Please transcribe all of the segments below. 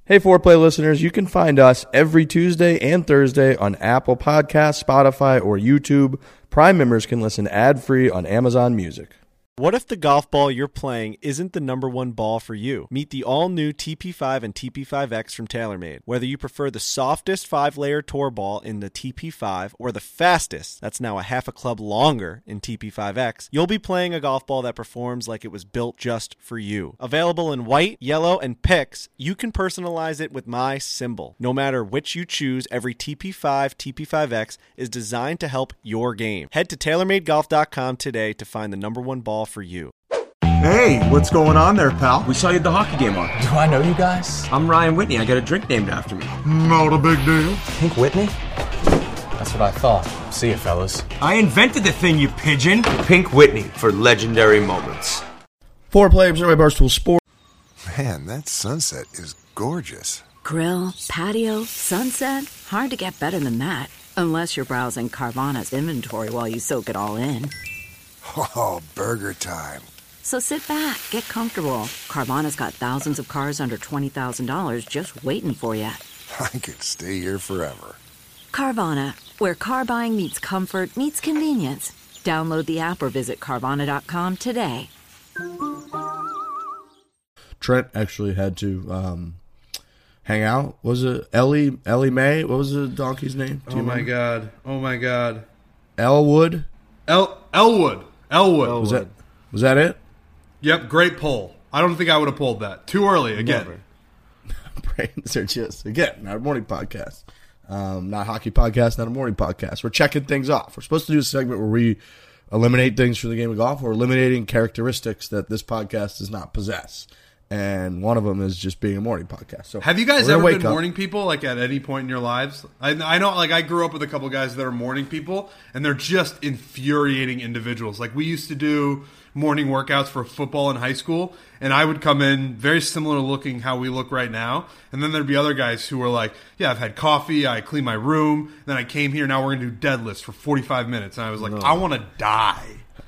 Hey, Foreplay listeners, you can find us every Tuesday and Thursday on Apple Podcasts, Spotify, or YouTube. Prime members can listen ad-free on Amazon Music. What if the golf ball you're playing isn't the number one ball for you? Meet the all-new TP5 and TP5X from TaylorMade. Whether you prefer the softest 5-layer tour ball in the TP5 or the fastest, that's now a half a club longer in TP5X, you'll be playing a golf ball that performs like it was built just for you. Available in white, yellow, and picks, you can personalize it with my symbol. No matter which you choose, every TP5, TP5X is designed to help your game. Head to TaylorMadeGolf.com today to find the number one ball for you. Hey, what's going on there, pal? We saw you at the hockey game on. Do I know you guys? I'm Ryan Whitney. I got a drink named after me. Not a big deal. Pink Whitney? That's what I thought. See you, fellas. I invented the thing, you pigeon. Pink Whitney for legendary moments. Foreplay, presented by Barstool Sports. Man, that sunset is gorgeous. Grill, patio, sunset. Hard to get better than that. Unless you're browsing Carvana's inventory while you soak it all in. Oh, burger time. So sit back, get comfortable. Carvana's got thousands of cars under $20,000 just waiting for you. I could stay here forever. Carvana, where car buying meets comfort, meets convenience. Download the app or visit Carvana.com today. Trent actually had to hang out. Was it Ellie Mae? What was the donkey's name? Oh my god. Elwood? Elwood. Was that it? Yep, great pull. I don't think I would have pulled that. Too early, again. Brains are just, again, not a morning podcast. Not a hockey podcast, not a morning podcast. We're checking things off. We're supposed to do a segment where we eliminate things from the game of golf. We're eliminating characteristics that this podcast does not possess. And one of them is just being a morning podcast. So have you guys ever been morning people, like at any point in your lives? I know, like I grew up with a couple guys that are morning people, and they're just infuriating individuals. Like we used to do morning workouts for football in high school, and I would come in very similar looking how we look right now, and then there'd be other guys who were like, yeah, I've had coffee, I cleaned my room, then I came here, now we're going to do deadlifts for 45 minutes, and I was like, I want to die.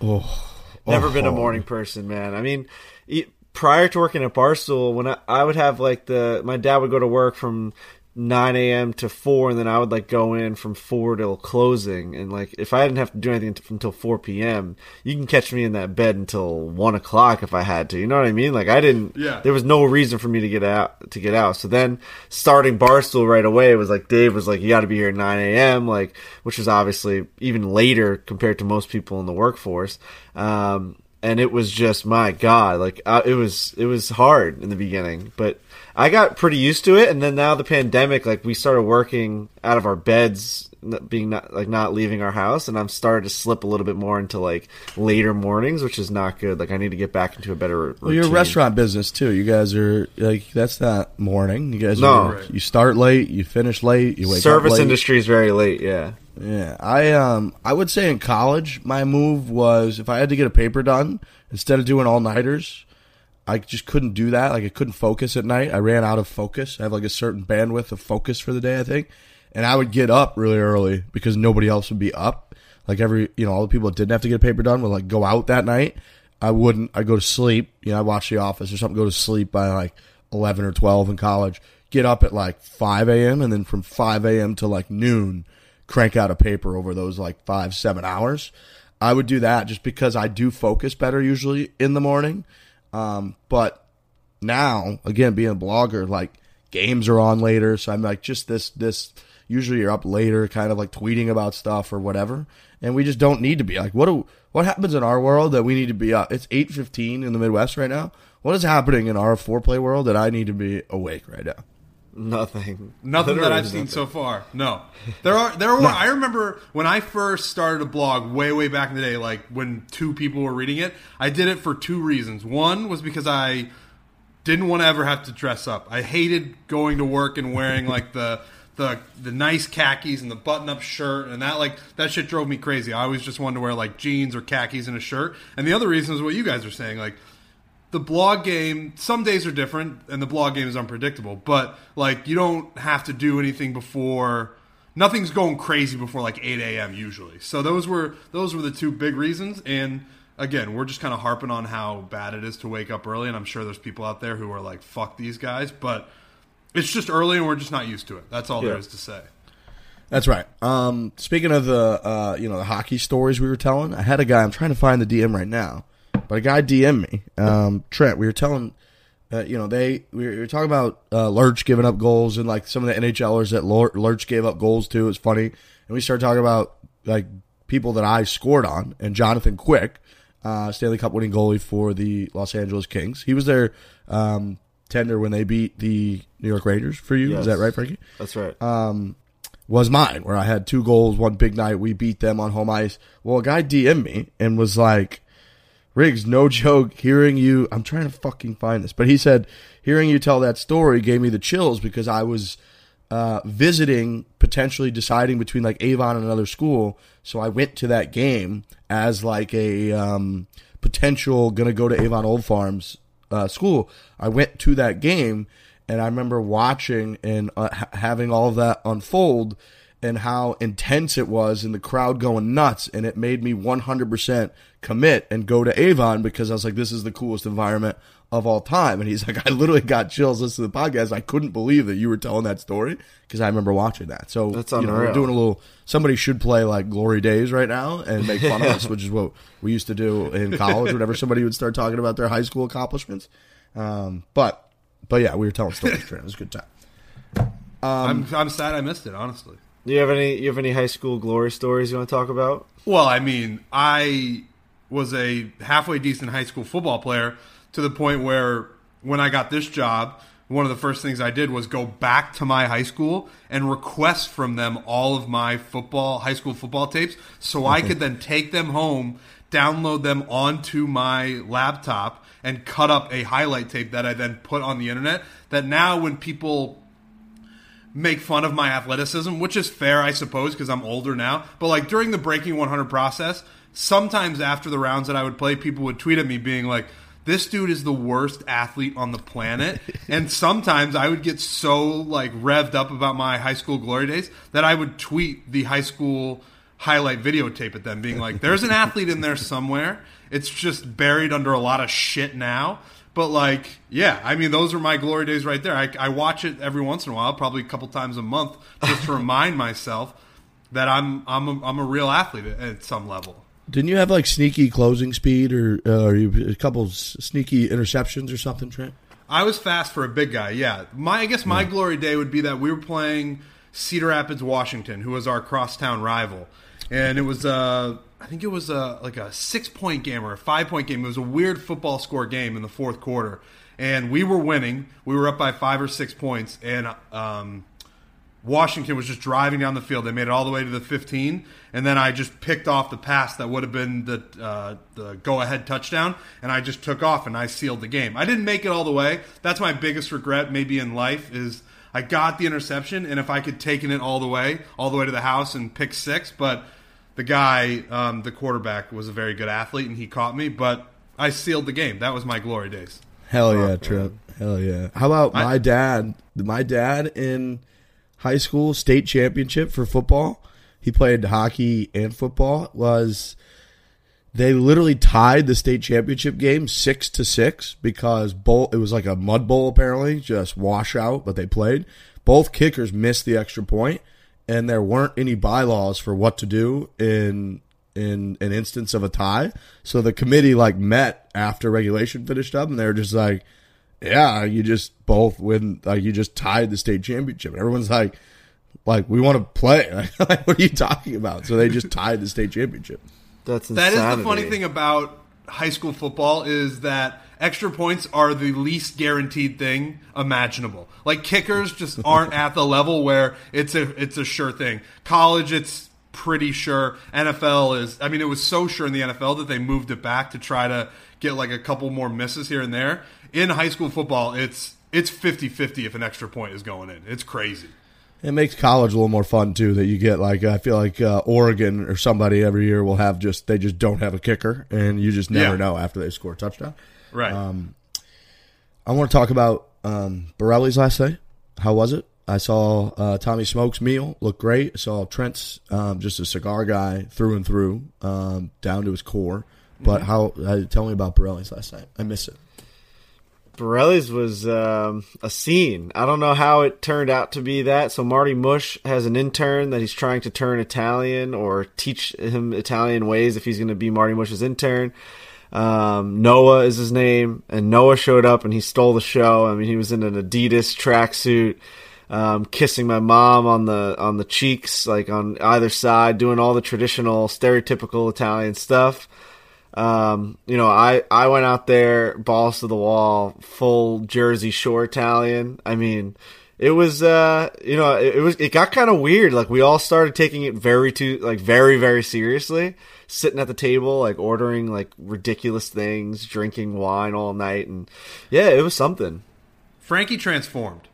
Never been a morning person, man. I mean, prior to working at Barstool, when I would have like my dad would go to work from 9 a.m. to 4, and then I would like go in from 4 till closing. And like if I didn't have to do anything until 4 p.m., you can catch me in that bed until 1 o'clock if I had to. You know what I mean? Like I didn't. Yeah. There was no reason for me to get out. So then starting Barstool right away, it was like Dave was like, you got to be here at 9 a.m. Like, which is obviously even later compared to most people in the workforce. And it was just, my God, like it was hard in the beginning, but I got pretty used to it. And then now the pandemic, like we started working out of our beds, not leaving our house, and I'm starting to slip a little bit more into like later mornings, which is not good. Like I need to get back into a better routine. Well, you're a restaurant business too. You guys are like, that's not morning. You guys you start late, you finish late, you wake up late. Service industry is very late. Yeah. Yeah, I would say in college, my move was if I had to get a paper done, instead of doing all-nighters, I just couldn't do that. Like, I couldn't focus at night. I ran out of focus. I have, like, a certain bandwidth of focus for the day, I think. And I would get up really early because nobody else would be up. Like, all the people that didn't have to get a paper done would, like, go out that night. I wouldn't. I'd go to sleep. I'd watch The Office or something, go to sleep by, like, 11 or 12 in college. Get up at, like, 5 a.m., and then from 5 a.m. to, like, noon, crank out a paper over those, like, 5-7 hours. I would do that just because I do focus better usually in the morning. But now, again, being a blogger, like games are on later. So I'm like, just this, usually you're up later, kind of like tweeting about stuff or whatever. And we just don't need to be like, what happens in our world that we need to be up? It's 8:15 in the Midwest right now. What is happening in our foreplay world that I need to be awake right now? Nothing that I've seen so far. No, there were. No. I remember when I first started a blog way back in the day, like when 2 people were reading it. I did it for 2 reasons. One was because I didn't want to ever have to dress up. I hated going to work and wearing like the nice khakis and the button-up shirt, and that shit drove me crazy. I always just wanted to wear like jeans or khakis and a shirt. And the other reason is what you guys are saying, like. The blog game, some days are different, and the blog game is unpredictable. But like, you don't have to do anything before. Nothing's going crazy before like 8 a.m. usually. So those were the 2 big reasons. And again, we're just kind of harping on how bad it is to wake up early. And I'm sure there's people out there who are like, "Fuck these guys." But It's just early and we're just not used to it. That's all Yeah. there is to say. That's right. Speaking of the the hockey stories we were telling, I had a guy. I'm trying to find the DM right now, but a guy DM'd me. Trent, we were telling, we were talking about Lurch giving up goals and like some of the NHLers that Lurch gave up goals to. It was funny, and we started talking about like people that I scored on, and Jonathan Quick, Stanley Cup winning goalie for the Los Angeles Kings. He was their tender when they beat the New York Rangers for you. Yes. Is that right, Frankie? That's right. Was mine, where I had 2 goals, one big night. We beat them on home ice. Well, a guy DM'd me and was like, Riggs, no joke, hearing you, I'm trying to fucking find this, but he said, hearing you tell that story gave me the chills because I was visiting, potentially deciding between like Avon and another school. So I went to that game as like a potential going to go to Avon Old Farms school. I went to that game. And I remember watching and having all of that unfold and how intense it was and the crowd going nuts. And it made me 100% commit and go to Avon because I was like, this is the coolest environment of all time. And he's like, I literally got chills listening to the podcast. I couldn't believe that you were telling that story because I remember watching that. So, That's we're unreal. doing a little, somebody should play like Glory Days right now and make fun of us, which is what we used to do in college whenever somebody would start talking about their high school accomplishments. But yeah, we were telling stories. Trent. It was a good time. I'm sad I missed it, honestly. Do you have any high school glory stories you want to talk about? Well, I mean, I was a halfway decent high school football player to the point where when I got this job, one of the first things I did was go back to my high school and request from them all of my high school football tapes so I could then take them home, download them onto my laptop, and cut up a highlight tape that I then put on the internet. That now when people make fun of my athleticism, which is fair, I suppose, because I'm older now, but like during the Breaking 100 process, sometimes after the rounds that I would play, people would tweet at me being like, this dude is the worst athlete on the planet. And sometimes I would get so like revved up about my high school glory days that I would tweet the high school highlight videotape at them being like, there's an athlete in there somewhere. It's just buried under a lot of shit now. But like, yeah, I mean, those are my glory days right there. I watch it every once in a while, probably a couple times a month, just to remind myself that I'm a real athlete at some level. Didn't you have like sneaky closing speed or a couple sneaky interceptions or something, Trent? I was fast for a big guy, yeah. I guess my glory day would be that we were playing Cedar Rapids, Washington, who was our crosstown rival. And it was, I think it was like a 6-point game or a 5-point game. It was a weird football score game in the fourth quarter. And we were winning. We were up by 5 or 6 points. And Washington was just driving down the field. They made it all the way to the 15. And then I just picked off the pass that would have been the go-ahead touchdown. And I just took off and I sealed the game. I didn't make it all the way. That's my biggest regret maybe in life is I got the interception. And if I could taken it all the way to the house and pick 6. But the guy, the quarterback, was a very good athlete, and he caught me. But I sealed the game. That was my glory days. Hell yeah, Trent. Hell yeah. How about my dad? My dad in high school, state championship for football. He played hockey and football. They literally tied the state championship game 6-6 because it was like a mud bowl apparently, just washout, but they played. Both kickers missed the extra point. And there weren't any bylaws for what to do in an instance of a tie. So the committee like met after regulation finished up, and they were just like, "Yeah, you just both win. Like you just tied the state championship." And everyone's like, we want to play. Like, what are you talking about? So they just tied the state championship. That's insanity. That is the funny thing about high school football is that extra points are the least guaranteed thing imaginable. Like kickers just aren't at the level where it's a sure thing. College, it's pretty sure. NFL is, I mean, it was so sure in the NFL that they moved it back to try to get like a couple more misses here and there. In high school football, it's 50-50 if an extra point is going in. It's crazy. It makes college a little more fun too. That you get like I feel like Oregon or somebody every year will have they just don't have a kicker, and you just never know after they score a touchdown. Right. I want to talk about Borelli's last night. How was it? I saw Tommy Smoke's meal look great. I saw Trent's just a cigar guy through and through, down to his core. But tell me about Borelli's last night. I miss it. Borelli's was a scene. I don't know how it turned out to be that. So Marty Mush has an intern that he's trying to turn Italian or teach him Italian ways if he's going to be Marty Mush's intern. Noah is his name, and Noah showed up and he stole the show. I mean, he was in an Adidas tracksuit, kissing my mom on the cheeks, like on either side, doing all the traditional stereotypical Italian stuff. I went out there, balls to the wall, full Jersey Shore Italian. I mean, it was, it got kind of weird. Like, we all started taking it very, very seriously, sitting at the table, like, ordering, like, ridiculous things, drinking wine all night. And yeah, it was something. Frankie transformed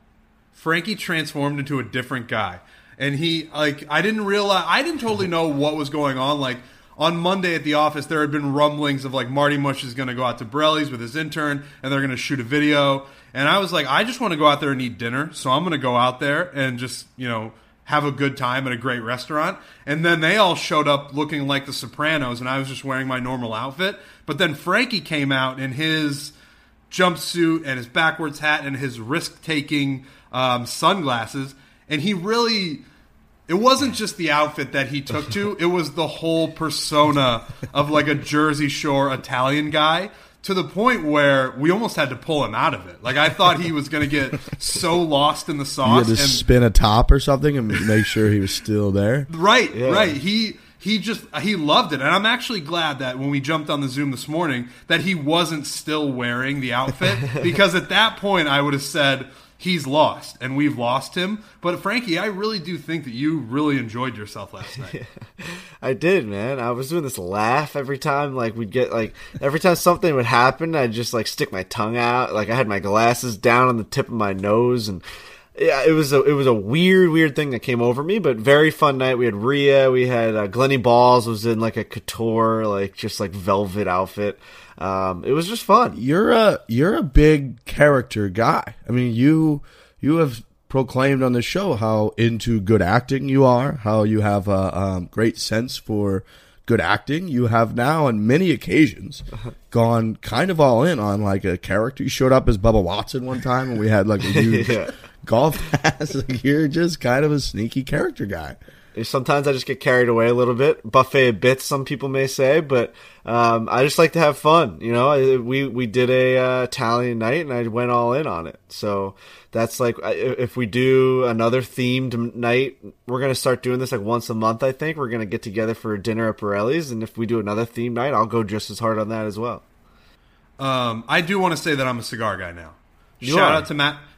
into a different guy. And I didn't totally know what was going on. Like, on Monday at the office, there had been rumblings of, like, Marty Mush is going to go out to Borelli's with his intern, and they're going to shoot a video. And I was like, I just want to go out there and eat dinner, so I'm going to go out there and just, have a good time at a great restaurant. And then they all showed up looking like the Sopranos, and I was just wearing my normal outfit. But then Frankie came out in his jumpsuit and his backwards hat and his risk-taking sunglasses, and he really... It wasn't just the outfit that he took to, it was the whole persona of like a Jersey Shore Italian guy, to the point where we almost had to pull him out of it. Like, I thought he was going to get so lost in the sauce. You had to spin a top or something and make sure he was still there. Right, yeah. Right. He loved it. And I'm actually glad that when we jumped on the Zoom this morning that he wasn't still wearing the outfit, because at that point I would have said, he's lost, and we've lost him. But Frankie, I really do think that you really enjoyed yourself last night. I did, man. I was doing this laugh every time. Like, we'd get, like, every time something would happen, I'd just, like, stick my tongue out. Like, I had my glasses down on the tip of my nose, and yeah, it was a weird thing that came over me. But very fun night. We had Rhea, we had Glennie Balls was in like a couture, like just like velvet outfit. It was just fun. You're a big character guy. I mean, you have proclaimed on the show how into good acting you are, how you have a great sense for good acting. You have now on many occasions gone kind of all in on like a character. You showed up as Bubba Watson one time and we had like a huge golf pass. Like, you're just kind of a sneaky character guy. Sometimes I just get carried away a little bit. Buffet of bits, some people may say, but I just like to have fun. You know, we did a Italian night, and I went all in on it. So that's like, if we do another themed night, we're going to start doing this like once a month, I think. We're going to get together for a dinner at Borelli's, and if we do another themed night, I'll go just as hard on that as well. I do want to say that I'm a cigar guy now. Shout out to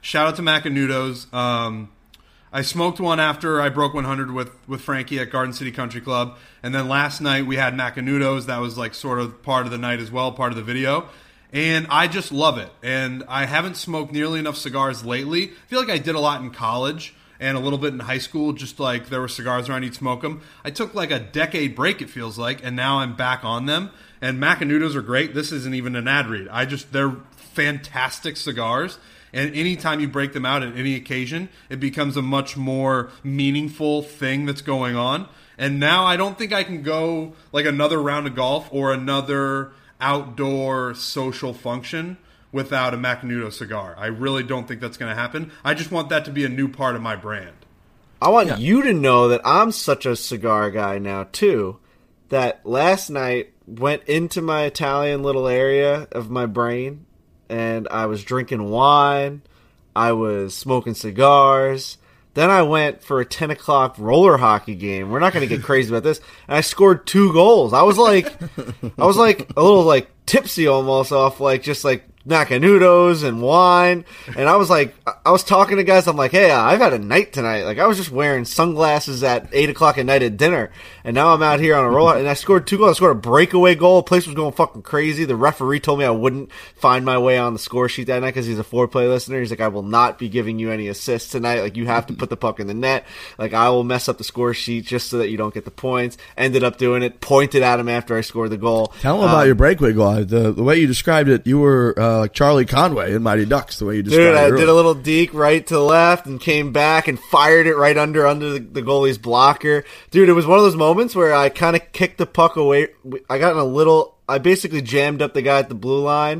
Macanudos. I smoked one after I broke 100 with Frankie at Garden City Country Club. And then last night we had Macanudos. That was like sort of part of the night as well, part of the video. And I just love it. And I haven't smoked nearly enough cigars lately. I feel like I did a lot in college and a little bit in high school, just like there were cigars around, you'd smoke them. I took like a decade break, it feels like, and now I'm back on them. And Macanudos are great. This isn't even an ad read. They're fantastic cigars. And anytime you break them out at any occasion, it becomes a much more meaningful thing that's going on. And now I don't think I can go like another round of golf or another outdoor social function without a Macanudo cigar. I really don't think that's going to happen. I just want that to be a new part of my brand. I want you to know that I'm such a cigar guy now, too, that last night went into my Italian little area of my brain, and I was drinking wine, I was smoking cigars. Then I went for a 10 o'clock roller hockey game. We're not going to get crazy about this. And I scored 2 goals. I was like a little like tipsy almost off like just like Macanudos and wine. And I was talking to guys. I'm like, hey, I've had a night tonight. Like, I was just wearing sunglasses at 8 o'clock at night at dinner. And now I'm out here on a roll. And I scored 2 goals. I scored a breakaway goal. The place was going fucking crazy. The referee told me I wouldn't find my way on the score sheet that night because he's a 4-play listener. He's like, I will not be giving you any assists tonight. Like, you have to put the puck in the net. Like, I will mess up the score sheet just so that you don't get the points. Ended up doing it. Pointed at him after I scored the goal. Tell him about your breakaway goal. The way you described it, you were like Charlie Conway in Mighty Ducks, the way you described it. Dude, I did a little deke right to left and came back and fired it right under the goalie's blocker. Dude, it was one of those moments where I kind of kicked the puck away. I basically jammed up the guy at the blue line,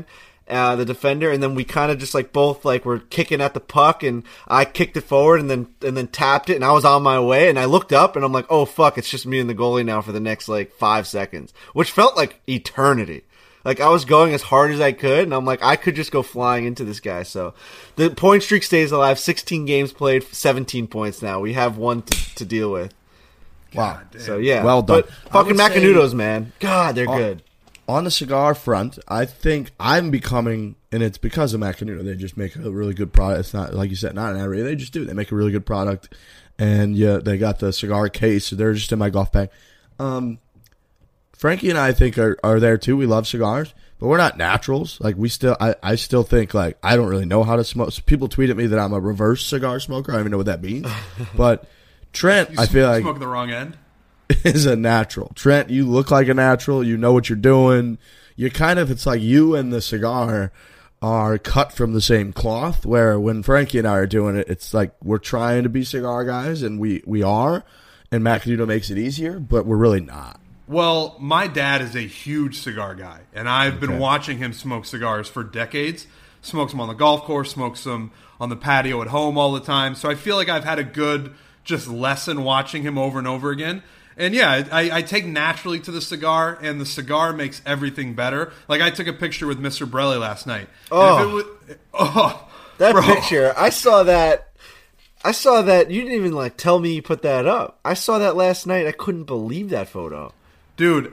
the defender, and then we kind of just like both like were kicking at the puck, and I kicked it forward and then tapped it, and I was on my way, and I looked up and I'm like, oh fuck, it's just me and the goalie now for the next like 5 seconds, which felt like eternity. Like, I was going as hard as I could, and I'm like, I could just go flying into this guy. So, the point streak stays alive. 16 games played, 17 points now. We have one to deal with. Wow. So, yeah. Well done. But fucking Macanudos, man. God, they're good. On the cigar front, I think I'm becoming, and it's because of Macanudo, they just make a really good product. It's not, like you said, not an ad read. They just do. They make a really good product. And, yeah, they got the cigar case. So they're just in my golf bag. Frankie and I think are there too. We love cigars, but we're not naturals. Like I still think like I don't really know how to smoke. So people tweet at me that I'm a reverse cigar smoker. I don't even know what that means. But Trent, I feel like smoke the wrong end. Is a natural. Trent, you look like a natural. You know what you're doing. You kind of, it's like you and the cigar are cut from the same cloth. Where when Frankie and I are doing it, it's like we're trying to be cigar guys, and we are. And Macanudo makes it easier, but we're really not. Well, my dad is a huge cigar guy, and I've been watching him smoke cigars for decades. Smokes them on the golf course, smokes them on the patio at home all the time. So I feel like I've had a good just lesson watching him over and over again. And yeah, I take naturally to the cigar, and the cigar makes everything better. Like, I took a picture with Mr. Borelli last night. That picture, I saw that. You didn't even like tell me you put that up. I saw that last night. I couldn't believe that photo. Dude,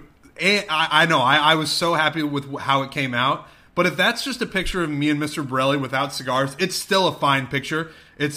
I know. I was so happy with how it came out. But if that's just a picture of me and Mr. Borelli without cigars, it's still a fine picture. It's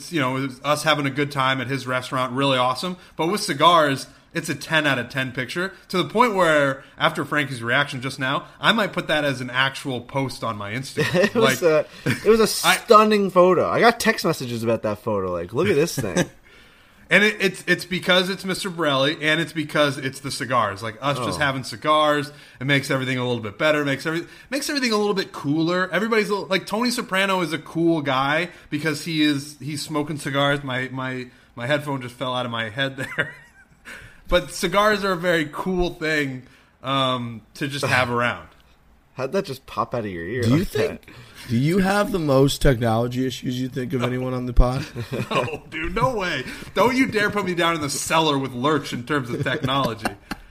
us having a good time at his restaurant, really awesome. But with cigars, it's a 10 out of 10 picture, to the point where, after Frankie's reaction just now, I might put that as an actual post on my Instagram. It was a stunning photo. I got text messages about that photo. Like, look at this thing. And it's because it's Mr. Borelli, and it's because it's the cigars. Like, us just having cigars, it makes everything a little bit better, makes everything a little bit cooler. Everybody's like, Tony Soprano is a cool guy because he's smoking cigars. My headphone just fell out of my head there. But cigars are a very cool thing to just have around. How'd that just pop out of your ear? Do you have the most technology issues you think of anyone on the pod? No, dude, no way. Don't you dare put me down in the cellar with Lurch in terms of technology.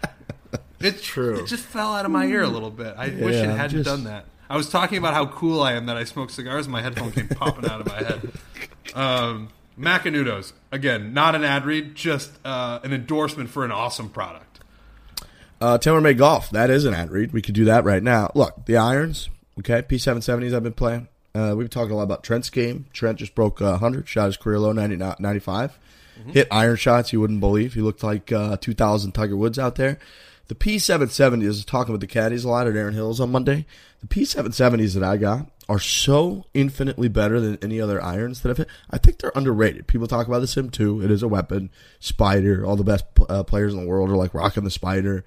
It's true. It just fell out of my ear a little bit. I wish it hadn't done that. I was talking about how cool I am that I smoke cigars, and my headphone came popping out of my head. Macanudos. Again, not an ad read, just an endorsement for an awesome product. TaylorMade Golf. That is an ad read. We could do that right now. Look, the irons. Okay, P770s I've been playing. We've been talking a lot about Trent's game. Trent just broke 100, shot his career low, 95. Mm-hmm. Hit iron shots you wouldn't believe. He looked like 2000 Tiger Woods out there. The P770s, I was talking with the caddies a lot at Aaron Hills on Monday. The P770s that I got are so infinitely better than any other irons that I've hit. I think they're underrated. People talk about the Sim 2. It is a weapon. Spider. All the best players in the world are like rocking the Spider.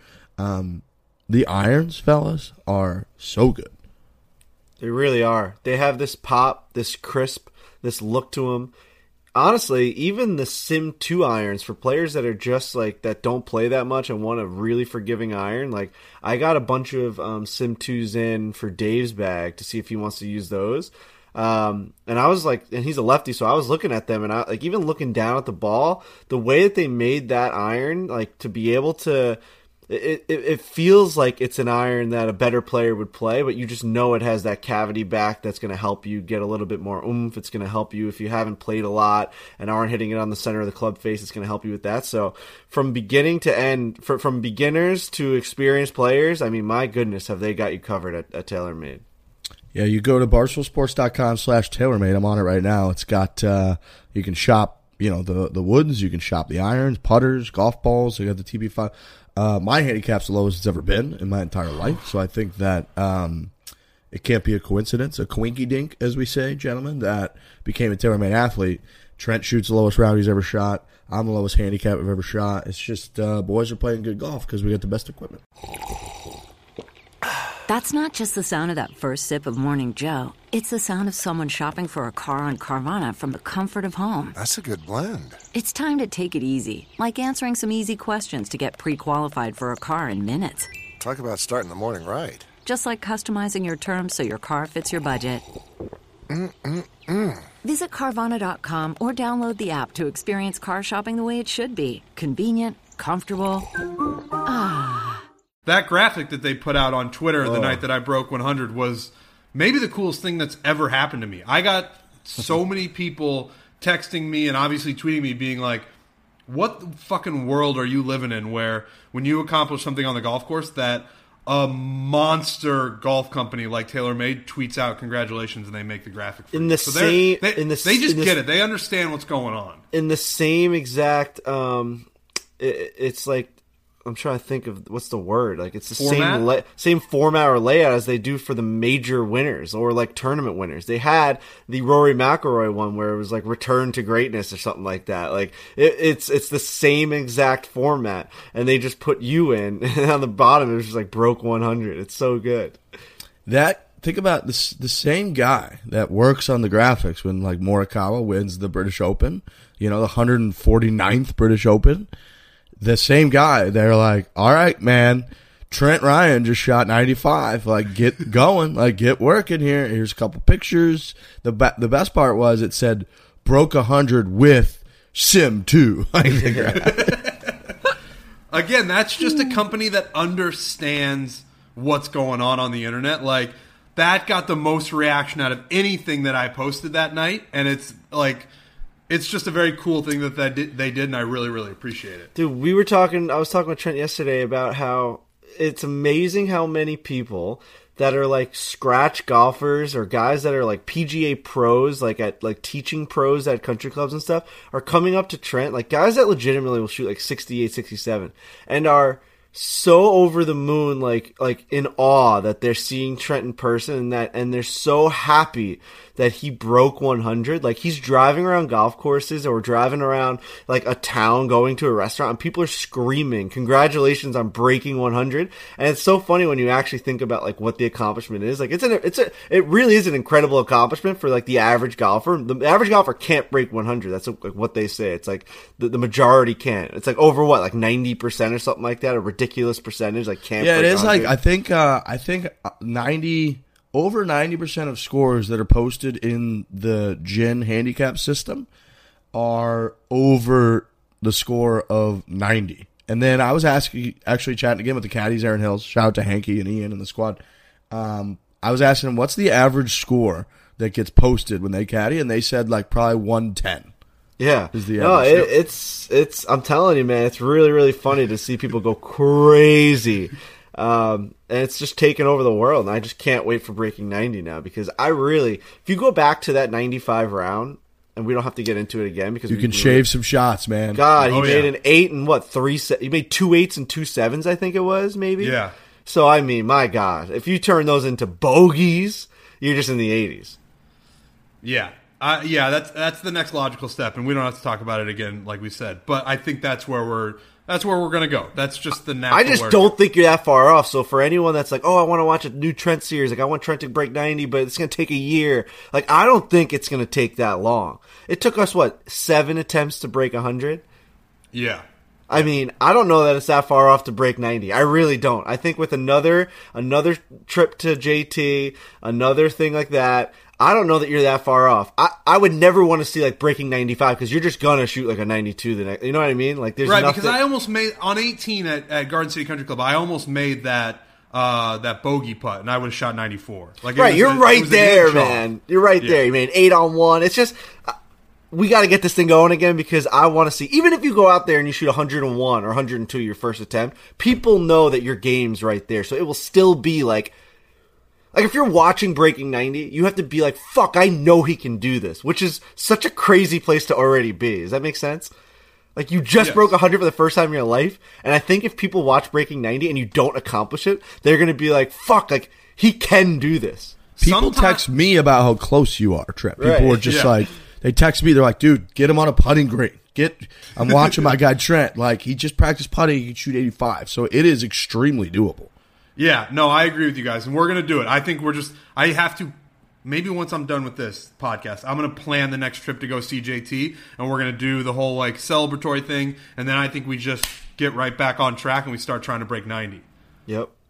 The irons, fellas, are so good. They really are. They have this pop, this crisp, this look to them. Honestly, even the Sim 2 irons for players that are just like that don't play that much and want a really forgiving iron. Like, I got a bunch of Sim 2s in for Dave's bag to see if he wants to use those. And I was like, and he's a lefty, so I was looking at them, and I like even looking down at the ball, the way that they made that iron, like to be able to. It feels like it's an iron that a better player would play, but you just know it has that cavity back that's going to help you get a little bit more oomph. It's going to help you if you haven't played a lot and aren't hitting it on the center of the club face. It's going to help you with that. So from beginning to end, from beginners to experienced players, I mean, my goodness, have they got you covered at TaylorMade. Yeah, you go to barstoolsports.com/TaylorMade. I'm on it right now. It's got you can shop, the woods. You can shop the irons, putters, golf balls. You got the TB5. My handicap's the lowest it's ever been in my entire life, so I think that it can't be a coincidence, a coinky dink, as we say, gentlemen, that became a TaylorMade athlete. Trent shoots the lowest round he's ever shot. I'm the lowest handicap I've ever shot. It's just boys are playing good golf because we got the best equipment. That's not just the sound of that first sip of Morning Joe. It's the sound of someone shopping for a car on Carvana from the comfort of home. That's a good blend. It's time to take it easy, like answering some easy questions to get pre-qualified for a car in minutes. Talk about starting the morning right. just like customizing your terms so your car fits your budget. Visit Carvana.com or download the app to experience car shopping the way it should be. Convenient, comfortable. That graphic that they put out on Twitter the night that I broke 100 was maybe the coolest thing that's ever happened to me. I got so many people texting me and obviously tweeting me being like, what fucking world are you living in where when you accomplish something on the golf course that a monster golf company like TaylorMade tweets out congratulations and they make the graphic for you. They just get it. They understand what's going on. In the same exact it's like, I'm trying to think of what's the word. Like it's the same format or layout as they do for the major winners or like tournament winners. They had the Rory McIlroy one where it was like Return to Greatness or something like that. Like it's the same exact format, and they just put you in, and on the bottom it was just like broke 100. It's so good. Think about this, the same guy that works on the graphics when like Morikawa wins the British Open, the 149th British Open. The same guy, they're like, all right, man, Trent Ryan just shot 95. Like, get going. Like, get working here. Here's a couple pictures. The best part was it said, broke 100 with Sim 2. Again, that's just a company that understands what's going on the internet. Like, that got the most reaction out of anything that I posted that night. And it's like... It's just a very cool thing that they did, and I really, really appreciate it. Dude, I was talking with Trent yesterday about how it's amazing how many people that are like scratch golfers or guys that are like PGA pros, like at like teaching pros at country clubs and stuff, are coming up to Trent, like guys that legitimately will shoot like 68, 67, and are so over the moon, like in awe that they're seeing Trent in person, and they're so happy that he broke 100. Like, he's driving around golf courses or driving around like a town going to a restaurant, and people are screaming, congratulations on breaking 100. And it's so funny when you actually think about like what the accomplishment is. Like, it really is an incredible accomplishment for like the average golfer. The average golfer can't break 100. That's like what they say. It's like the majority can't. It's like over what, like 90% or something like that, a ridiculous percentage. Like, can't. Yeah, break it is 100. like I think 90. Over 90% of scores that are posted in the GHIN handicap system are over the score of 90. And then I was actually chatting again with the caddies, Aaron Hills. Shout out to Hanky and Ian and the squad. I was asking them, what's the average score that gets posted when they caddy? And they said like probably 110. Yeah. Is the no, average. it's I'm telling you, man, it's really, really funny to see people go crazy. And it's just taken over the world, and I just can't wait for breaking 90 now, because if you go back to that 95 round, and we don't have to get into it again because you can shave some shots, man. God, he made an 8 and what, 3 he made 2 8s and 2 7s, I think it was, maybe. Yeah. So I mean, my God, if you turn those into bogeys, you're just in the 80s. Yeah. That's the next logical step, and we don't have to talk about it again, like we said. But I think that's where we're going to go. That's just the natural. I just don't think you're that far off. So for anyone that's like, oh, I want to watch a new Trent series, like I want Trent to break 90, but it's going to take a year. Like, I don't think it's going to take that long. It took us, 7 attempts to break 100? Yeah. I mean, I don't know that it's that far off to break 90. I really don't. I think with another trip to JT, another thing like that, I don't know that you're that far off. I would never want to see like breaking 95, because you're just gonna shoot like a 92 the next. You know what I mean? Like, there's right, nothing. because I almost made on 18 at Garden City Country Club. I almost made that bogey putt, and I would have shot 94. Like, right, you're right there, man. You're right there. You made 8 on 1. It's just we got to get this thing going again, because I want to see. Even if you go out there and you shoot 101 or 102 your first attempt, people know that your game's right there. So it will still be like if you're watching Breaking 90, you have to be like, fuck, I know he can do this, which is such a crazy place to already be. Does that make sense? Like, you just broke 100 for the first time in your life, and I think if people watch Breaking 90 and you don't accomplish it, they're going to be like, fuck, like, he can do this. People text me about how close you are, Trent. People are just like, they text me, they're like, dude, get him on a putting green. I'm watching my guy Trent. Like, he just practiced putting, he can shoot 85. So it is extremely doable. Yeah, no, I agree with you guys, and we're going to do it. I think I have to, maybe once I'm done with this podcast, I'm going to plan the next trip to go see JT, and we're going to do the whole, like, celebratory thing, and then I think we just get right back on track and we start trying to break 90. Yep.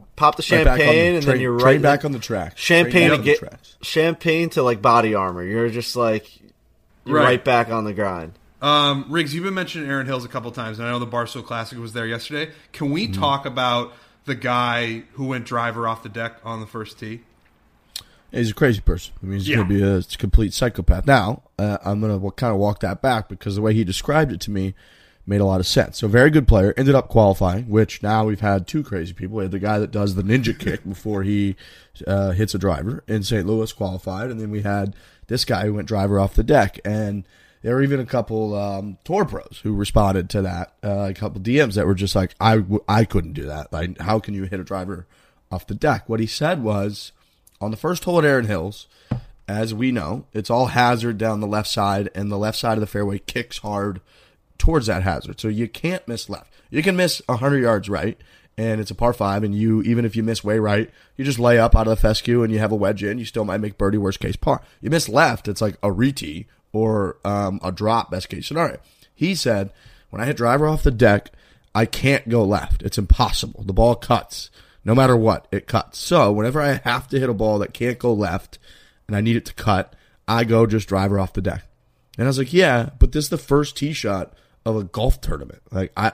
Pop the Right back on the champagne, and train- then you're train right back on the track. Champagne Train to back on the get tracks. champagne to like body armor. You're just like you're right back on the grind. Riggs, you've been mentioning Aaron Hills a couple times, and I know the Barstool Classic was there yesterday. Can we talk about the guy who went driver off the deck on the first tee? He's a crazy person. I mean, he's going to be a complete psychopath. Now, I'm going to kind of walk that back because the way he described it to me made a lot of sense. So, very good player. Ended up qualifying, which now we've had two crazy people. We had the guy that does the ninja kick before he hits a driver in St. Louis, qualified. And then we had this guy who went driver off the deck. And there were even a couple tour pros who responded to that. A couple DMs that were just like, I couldn't do that. Like, how can you hit a driver off the deck? What he said was, on the first hole at Aaron Hills, as we know, it's all hazard down the left side, and the left side of the fairway kicks hard towards that hazard. So you can't miss left. You can miss 100 yards right, and it's a par 5, and you, even if you miss way right, you just lay up out of the fescue and you have a wedge in, you still might make birdie, worst case par. You miss left, it's like a re-tee or a drop, best case scenario. He said, when I hit driver off the deck, I can't go left. It's impossible. The ball cuts. No matter what, it cuts. So whenever I have to hit a ball that can't go left and I need it to cut, I go just driver off the deck. And I was like, yeah, but this is the first tee shot of a golf tournament.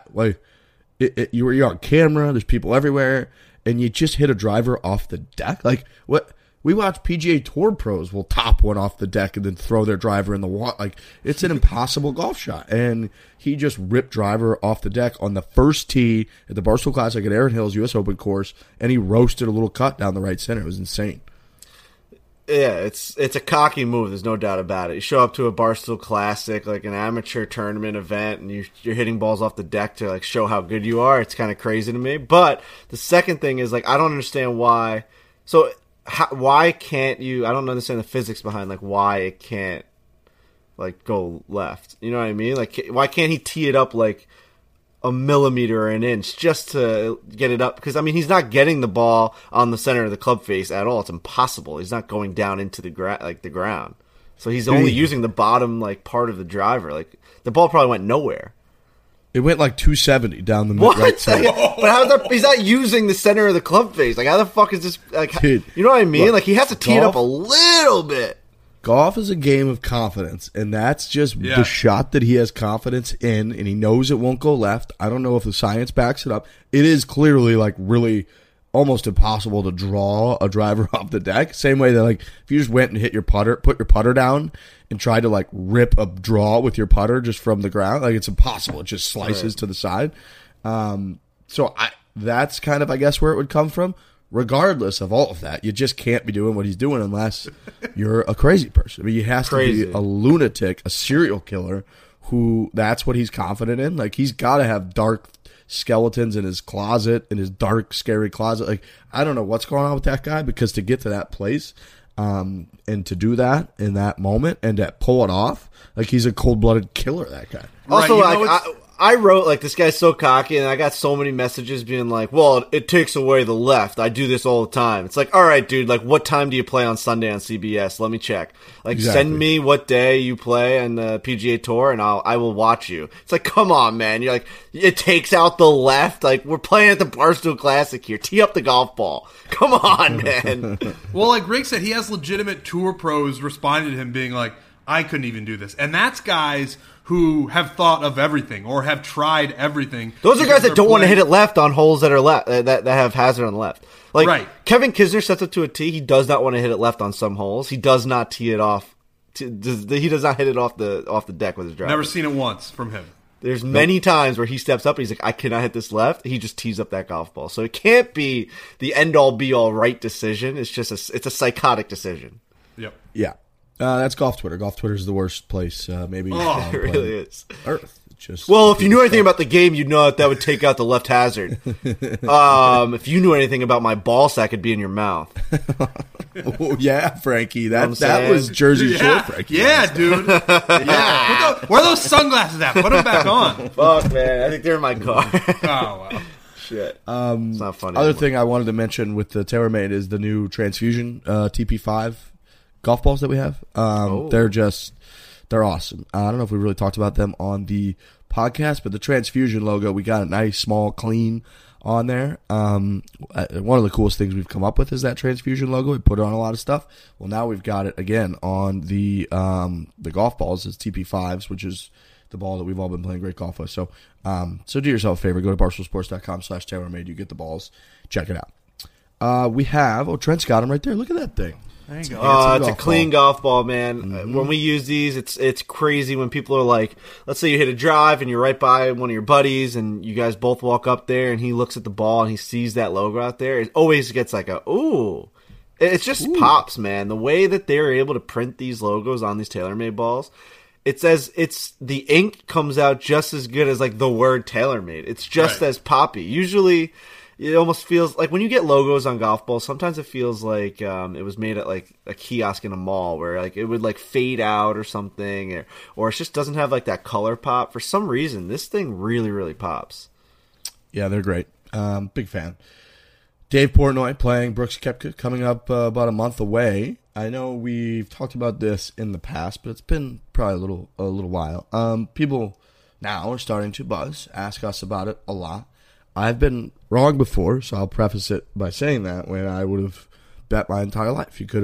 You're on camera, there's people everywhere, and you just hit a driver off the deck? Like, what? We watch PGA Tour pros will top one off the deck and then throw their driver in the water. Like, it's an impossible golf shot. And he just ripped driver off the deck on the first tee at the Barstool Classic at Aaron Hills U.S. Open course, and he roasted a little cut down the right center. It was insane. Yeah, it's a cocky move. There's no doubt about it. You show up to a Barstool Classic, like an amateur tournament event, and you're hitting balls off the deck to like show how good you are. It's kind of crazy to me. But the second thing is, like, I don't understand why. So why can't you? I don't understand the physics behind like why it can't like go left. You know what I mean? Like, why can't he tee it up like a millimeter or an inch just to get it up? Because I mean, he's not getting the ball on the center of the club face at all. It's impossible. He's not going down into the ground. So he's only using the bottom like part of the driver. Like, the ball probably went nowhere. It went like 270 down the What? right side. But how's that? He's not using the center of the club face. Like, how the fuck is this? Like, Dude, you know what I mean? look, Like, he has to tee it up a little bit. Golf is a game of confidence, and that's just the shot that he has confidence in, and he knows it won't go left. I don't know if the science backs it up. It is clearly like really almost impossible to draw a driver off the deck. Same way that like if you just went and hit your putter, put your putter down, and tried to like rip a draw with your putter just from the ground, like it's impossible. It just slices to the side. So that's kind of, I guess, where it would come from. Regardless of all of that, you just can't be doing what he's doing unless you're a crazy person. I mean, he has to be a lunatic, a serial killer, who that's what he's confident in. Like, he's got to have dark skeletons in his closet, in his dark, scary closet. Like, I don't know what's going on with that guy, because to get to that place and to do that in that moment and to pull it off, like, he's a cold-blooded killer, that guy. Also, right, like, I wrote, like, this guy's so cocky, and I got so many messages being like, well, it takes away the left. I do this all the time. It's like, all right, dude, like, what time do you play on Sunday on CBS? Let me check. Like, Send me what day you play on the PGA Tour, and I will watch you. It's like, come on, man. You're like, it takes out the left. Like, we're playing at the Barstool Classic here. Tee up the golf ball. Come on, man. Well, like Rick said, he has legitimate tour pros responding to him being like, I couldn't even do this. And that's guys who have thought of everything or have tried everything. Those are guys that don't want to hit it left on holes that are left that have hazard on the left. Like, Kevin Kisner sets it to a tee. He does not want to hit it left on some holes. He does not tee it off. He does not hit it off the deck with his driver. Never seen it once from him. There's many times where he steps up and he's like, I cannot hit this left. He just tees up that golf ball. So it can't be the end-all, be-all right decision. It's just it's a psychotic decision. Yep. Yeah. That's golf Twitter. Golf Twitter is the worst place, maybe. It really is. Earth. Just well, if you knew anything about the game, you'd know that would take out the left hazard. If you knew anything about my ball sack, it'd be in your mouth. Oh, yeah, Frankie. That saying? was Jersey Shore, Frankie. Yeah, dude. Yeah. Where are those sunglasses at? Put them back on. Fuck, man. I think they're in my car. Oh, wow. Shit. It's not funny. Other thing I wanted to mention with the TaylorMade is the new Transfusion TP5 golf balls that we have. They're awesome. I don't know if we really talked about them on the podcast, but the Transfusion logo, we got a nice, small, clean on there. One of the coolest things we've come up with is that Transfusion logo. We put it on a lot of stuff. Well, now we've got it again on the golf balls. It's TP5s, which is the ball that we've all been playing great golf with. So do yourself a favor. Go to barstoolsports.com/TaylorMade. You get the balls. Check it out. We have, Trent's got them right there. Look at that thing. There you go. It's a clean golf ball, man. Mm-hmm. When we use these, it's crazy when people are like, let's say you hit a drive and you're right by one of your buddies and you guys both walk up there and he looks at the ball and he sees that logo out there. It always gets like ooh. It just pops, man. The way that they're able to print these logos on these TaylorMade balls, the ink comes out just as good as like the word TaylorMade. It's just as poppy. Usually it almost feels like when you get logos on golf balls, sometimes it feels like it was made at like a kiosk in a mall where like it would like fade out or something, or it just doesn't have like that color pop. For some reason, this thing really, really pops. Yeah, they're great. Big fan. Dave Portnoy playing Brooks Koepka coming up about a month away. I know we've talked about this in the past, but it's been probably a little while. People now are starting to ask us about it a lot. I've been wrong before, so I'll preface it by saying that when I would have bet my entire life. You could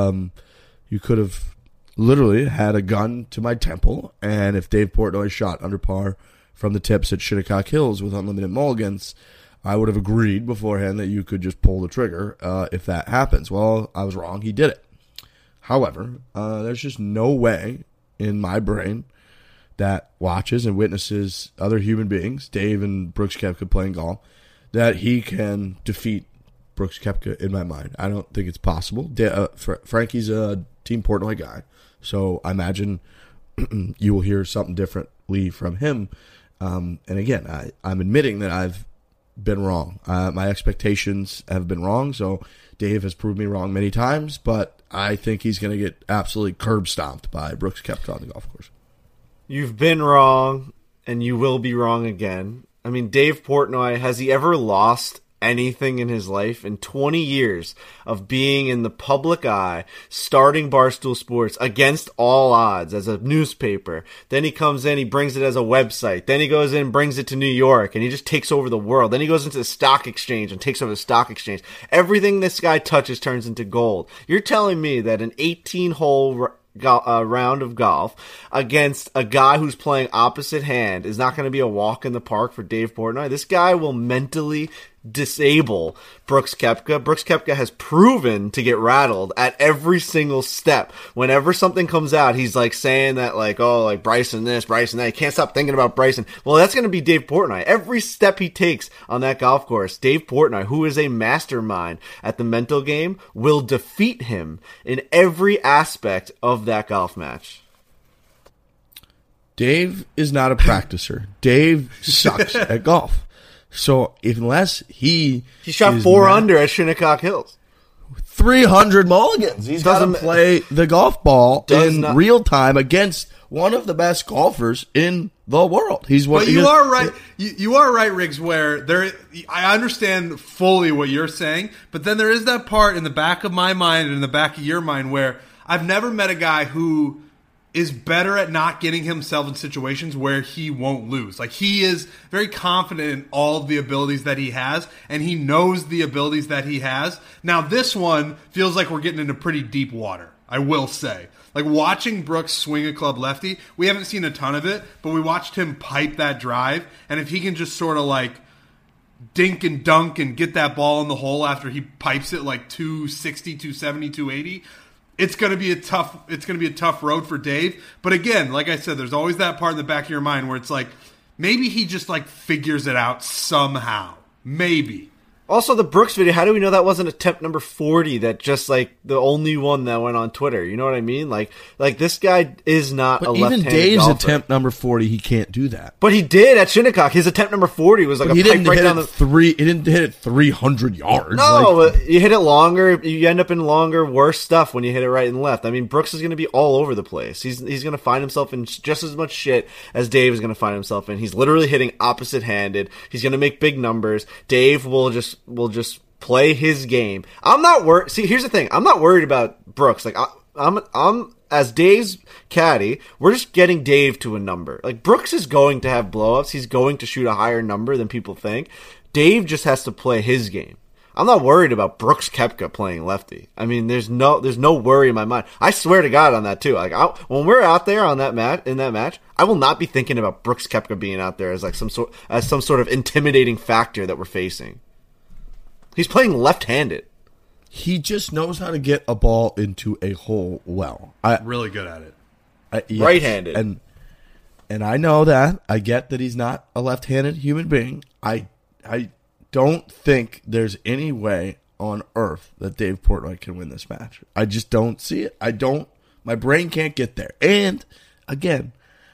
have literally had a gun to my temple, and if Dave Portnoy shot under par from the tips at Shinnecock Hills with unlimited mulligans, I would have agreed beforehand that you could just pull the trigger if that happens. Well, I was wrong. He did it. However, there's just no way in my brain that watches and witnesses other human beings, Dave and Brooks Koepka playing golf, that he can defeat Brooks Koepka in my mind. I don't think it's possible. Frankie's a Team Portnoy guy, so I imagine you will hear something differently from him. And again, I'm admitting that I've been wrong. My expectations have been wrong, so Dave has proved me wrong many times, but I think he's going to get absolutely curb stomped by Brooks Koepka on the golf course. You've been wrong, and you will be wrong again. I mean, Dave Portnoy, has he ever lost anything in his life? In 20 years of being in the public eye, starting Barstool Sports against all odds as a newspaper. Then he comes in, he brings it as a website. Then he goes in and brings it to New York, and he just takes over the world. Then he goes into the stock exchange and takes over the stock exchange. Everything this guy touches turns into gold. You're telling me that an 18-hole round of golf against a guy who's playing opposite hand is not going to be a walk in the park for Dave Portnoy? This guy will mentally disable Brooks Koepka. Brooks Koepka has proven to get rattled at every single step. Whenever something comes out, he's like saying that like, oh, like Bryson this, Bryson that. He can't stop thinking about Bryson. Well, that's going to be Dave Portnoy. Every step he takes on that golf course, Dave Portnoy, who is a mastermind at the mental game, will defeat him in every aspect of that golf match. Dave is not a practicer. Dave sucks at golf. So unless he shot 4 under at Shinnecock Hills, 300 mulligans. He's got to play the golf ball in real time against one of the best golfers in the world. But you are right. You are right, Riggs. Where I understand fully what you're saying, but then there is that part in the back of my mind and in the back of your mind where I've never met a guy who is better at not getting himself in situations where he won't lose. Like, he is very confident in all of the abilities that he has, and he knows the abilities that he has. Now, this one feels like we're getting into pretty deep water, I will say. Like, watching Brooks swing a club lefty, we haven't seen a ton of it, but we watched him pipe that drive, and if he can just sort of, like, dink and dunk and get that ball in the hole after he pipes it like 260, 270, 280, it's going to be a tough road for Dave. But again, like I said, there's always that part in the back of your mind where it's like, maybe he just like figures it out somehow. Maybe. Also, the Brooks video, how do we know that wasn't attempt number 40, that just, like, the only one that went on Twitter? You know what I mean? Like this guy is not a left-handed golfer. Even Dave's attempt number 40, he can't do that. But he did at Shinnecock. His attempt number 40 was like a pipe right down the... He didn't hit it 300 yards. No, you hit it longer. You end up in longer, worse stuff when you hit it right and left. I mean, Brooks is going to be all over the place. He's going to find himself in just as much shit as Dave is going to find himself in. He's literally hitting opposite-handed. He's going to make big numbers. Dave will just play his game. I'm not worried. See, here's the thing. I'm not worried about Brooks. Like, I'm as Dave's caddy, we're just getting Dave to a number. Like, Brooks is going to have blowups. He's going to shoot a higher number than people think. Dave just has to play his game. I'm not worried about Brooks Koepka playing lefty. I mean, there's no worry in my mind. I swear to God on that too. Like, when we're out there on that match, I will not be thinking about Brooks Koepka being out there as like some sort of intimidating factor that we're facing. He's playing left-handed. He just knows how to get a ball into a hole well. Really good at it. Yes. Right-handed. And I know that. I get that he's not a left-handed human being. I don't think there's any way on earth that Dave Portnoy can win this match. I just don't see it. My brain can't get there. And again,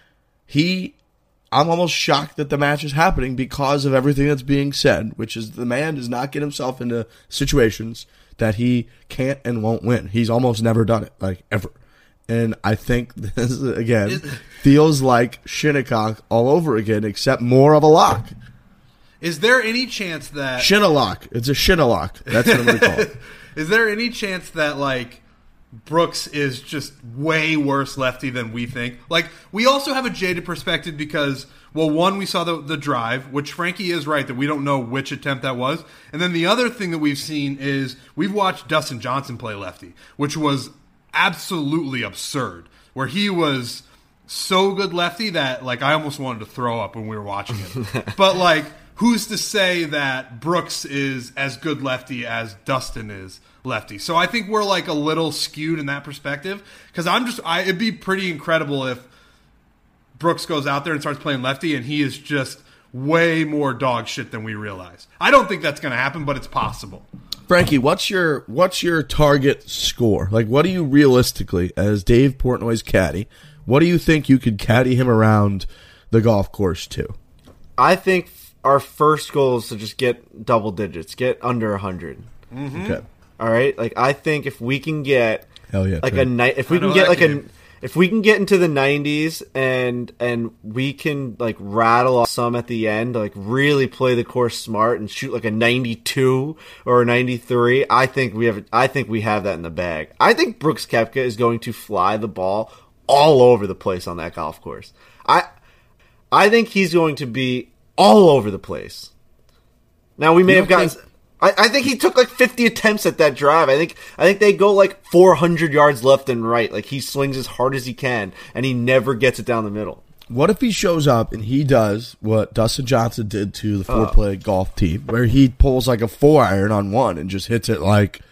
I'm almost shocked that the match is happening because of everything that's being said, which is the man does not get himself into situations that he can't and won't win. He's almost never done it, like ever. And I think this, again, feels like Shinnecock all over again, except more of a lock. Is there any chance that... Shinnelock. It's a Shinnelock. That's what I'm going to call it. Is there any chance that, like, Brooks is just way worse lefty than we think? Like, we also have a jaded perspective because, well, one, we saw the drive, which Frankie is right that we don't know which attempt that was. And then the other thing that we've seen is we've watched Dustin Johnson play lefty, which was absolutely absurd, where he was so good lefty that, like, I almost wanted to throw up when we were watching it. But, like, who's to say that Brooks is as good lefty as Dustin is lefty? So I think we're like a little skewed in that perspective because it'd be pretty incredible if Brooks goes out there and starts playing lefty and he is just way more dog shit than we realize. I don't think that's going to happen, but it's possible. Frankie, what's your target score? Like, what do you realistically, as Dave Portnoy's caddy, what do you think you could caddy him around the golf course to? I think our first goal is to just get double digits, get under 100. Mm-hmm. Okay. All right. Like, I think if we can get if we can get into the 90s and we can like rattle off some at the end, like really play the course smart and shoot like a 92 or a 93, I think we have that in the bag. I think Brooks Koepka is going to fly the ball all over the place on that golf course. I think he's going to be all over the place. Now we may have gotten. I think he took like 50 attempts at that drive. I think they go like 400 yards left and right. Like, he swings as hard as he can, and he never gets it down the middle. What if he shows up and he does what Dustin Johnson did to the four-play golf team, where he pulls like a 4-iron on one and just hits it like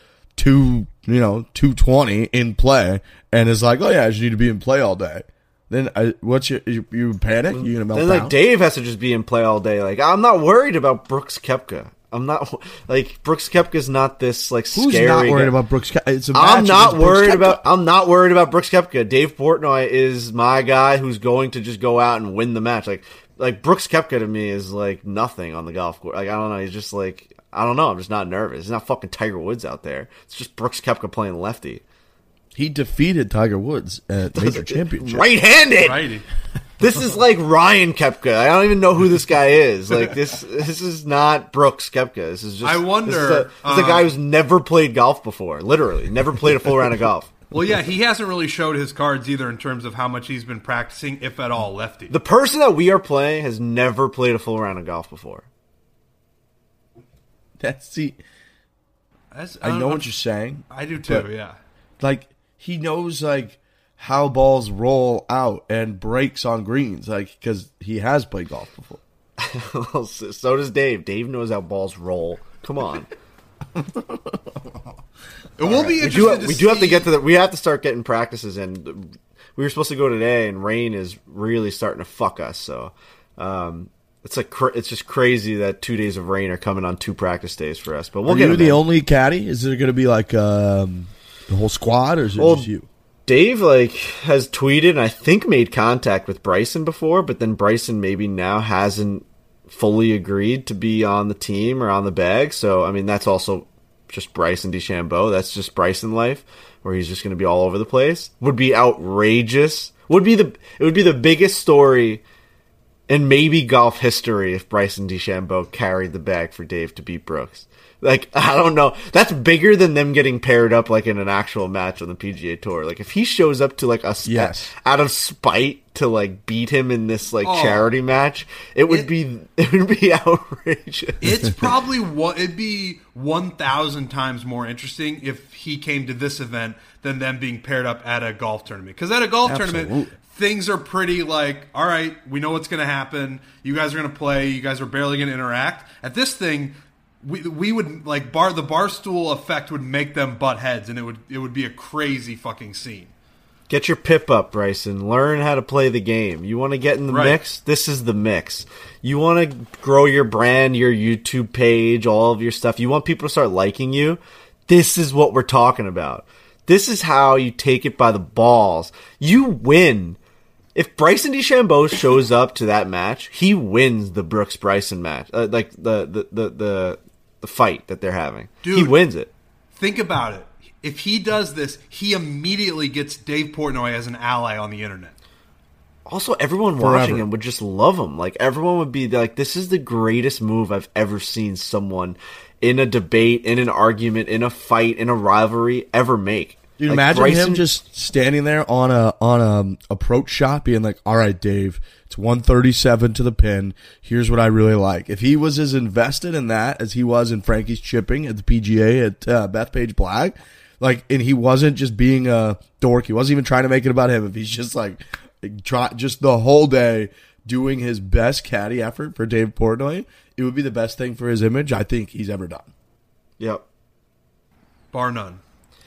220 in play, and is like, oh yeah, I just need to be in play all day. Then what's you panic? You gonna melt then, down? Like, Dave has to just be in play all day. Like, I'm not worried about Brooks Koepka. I'm not like Brooks Koepka's not this like scary. Who's not worried guy. about Brooks Koepka? It's a I'm not worried about. I'm not worried about Brooks Koepka. Dave Portnoy is my guy who's going to just go out and win the match. Like Brooks Koepka to me is like nothing on the golf course. Like, I don't know. He's just like, I don't know. I'm just not nervous. It's not fucking Tiger Woods out there. It's just Brooks Koepka playing lefty. He defeated Tiger Woods at major championship. Right-handed. Righty. This is like Ryan Koepka. I don't even know who this guy is. Like, this is not Brooks Koepka. This is just. I wonder. This is a guy who's never played golf before. Literally, never played a full round of golf. Well, yeah, he hasn't really showed his cards either in terms of how much he's been practicing, if at all, lefty. The person that we are playing has never played a full round of golf before. I know what you're saying. I do too. Yeah. Like, he knows like how balls roll out and breaks on greens, like, because he has played golf before. Well, so does Dave. Dave knows how balls roll. Come on. It will be interesting. We do have to get to we have to start getting practices in. We were supposed to go today, and rain is really starting to fuck us. So it's just crazy that 2 days of rain are coming on 2 practice days for us. But we'll get. Are you the only caddy? Is there going to be like the whole squad, or is it just you? Dave has tweeted and I think made contact with Bryson before, but then Bryson maybe now hasn't fully agreed to be on the team or on the bag. So I mean, that's also just Bryson DeChambeau. That's just Bryson life, where he's just going to be all over the place. Would be outrageous. It would be the biggest story in maybe golf history if Bryson DeChambeau carried the bag for Dave to beat Brooks. Like, I don't know. That's bigger than them getting paired up like in an actual match on the PGA Tour. Like, if he shows up to like out of spite to like beat him in this like charity match, it would be outrageous. It's probably it'd be 1,000 times more interesting if he came to this event than them being paired up at a golf tournament. Because at a golf tournament, things are pretty like, all right, we know what's going to happen. You guys are going to play. You guys are barely going to interact. At this thing, we would like the Barstool effect would make them butt heads, and it would be a crazy fucking scene. Get your pip up, Bryson. Learn how to play the game. You want to get in the mix? This is the mix. You want to grow your brand, your YouTube page, all of your stuff. You want people to start liking you? This is what we're talking about. This is how you take it by the balls. You win. If Bryson DeChambeau shows up to that match, he wins the Brooks Bryson match. Like the fight that they're having. Dude, he wins it. Think about it. If he does this, he immediately gets Dave Portnoy as an ally on the internet. Also, everyone watching him would just love him. Like, everyone would be like, this is the greatest move I've ever seen someone in a debate, in an argument, in a fight, in a rivalry ever make. Dude, like, imagine Bryson, him just standing there on a approach shot being like, all right, Dave, it's 137 to the pin. Here's what I really like. If he was as invested in that as he was in Frankie's chipping at the PGA at Bethpage Black, like, and he wasn't just being a dork. He wasn't even trying to make it about him. If he's just like, just the whole day doing his best caddy effort for Dave Portnoy, it would be the best thing for his image I think he's ever done. Yep. Bar none.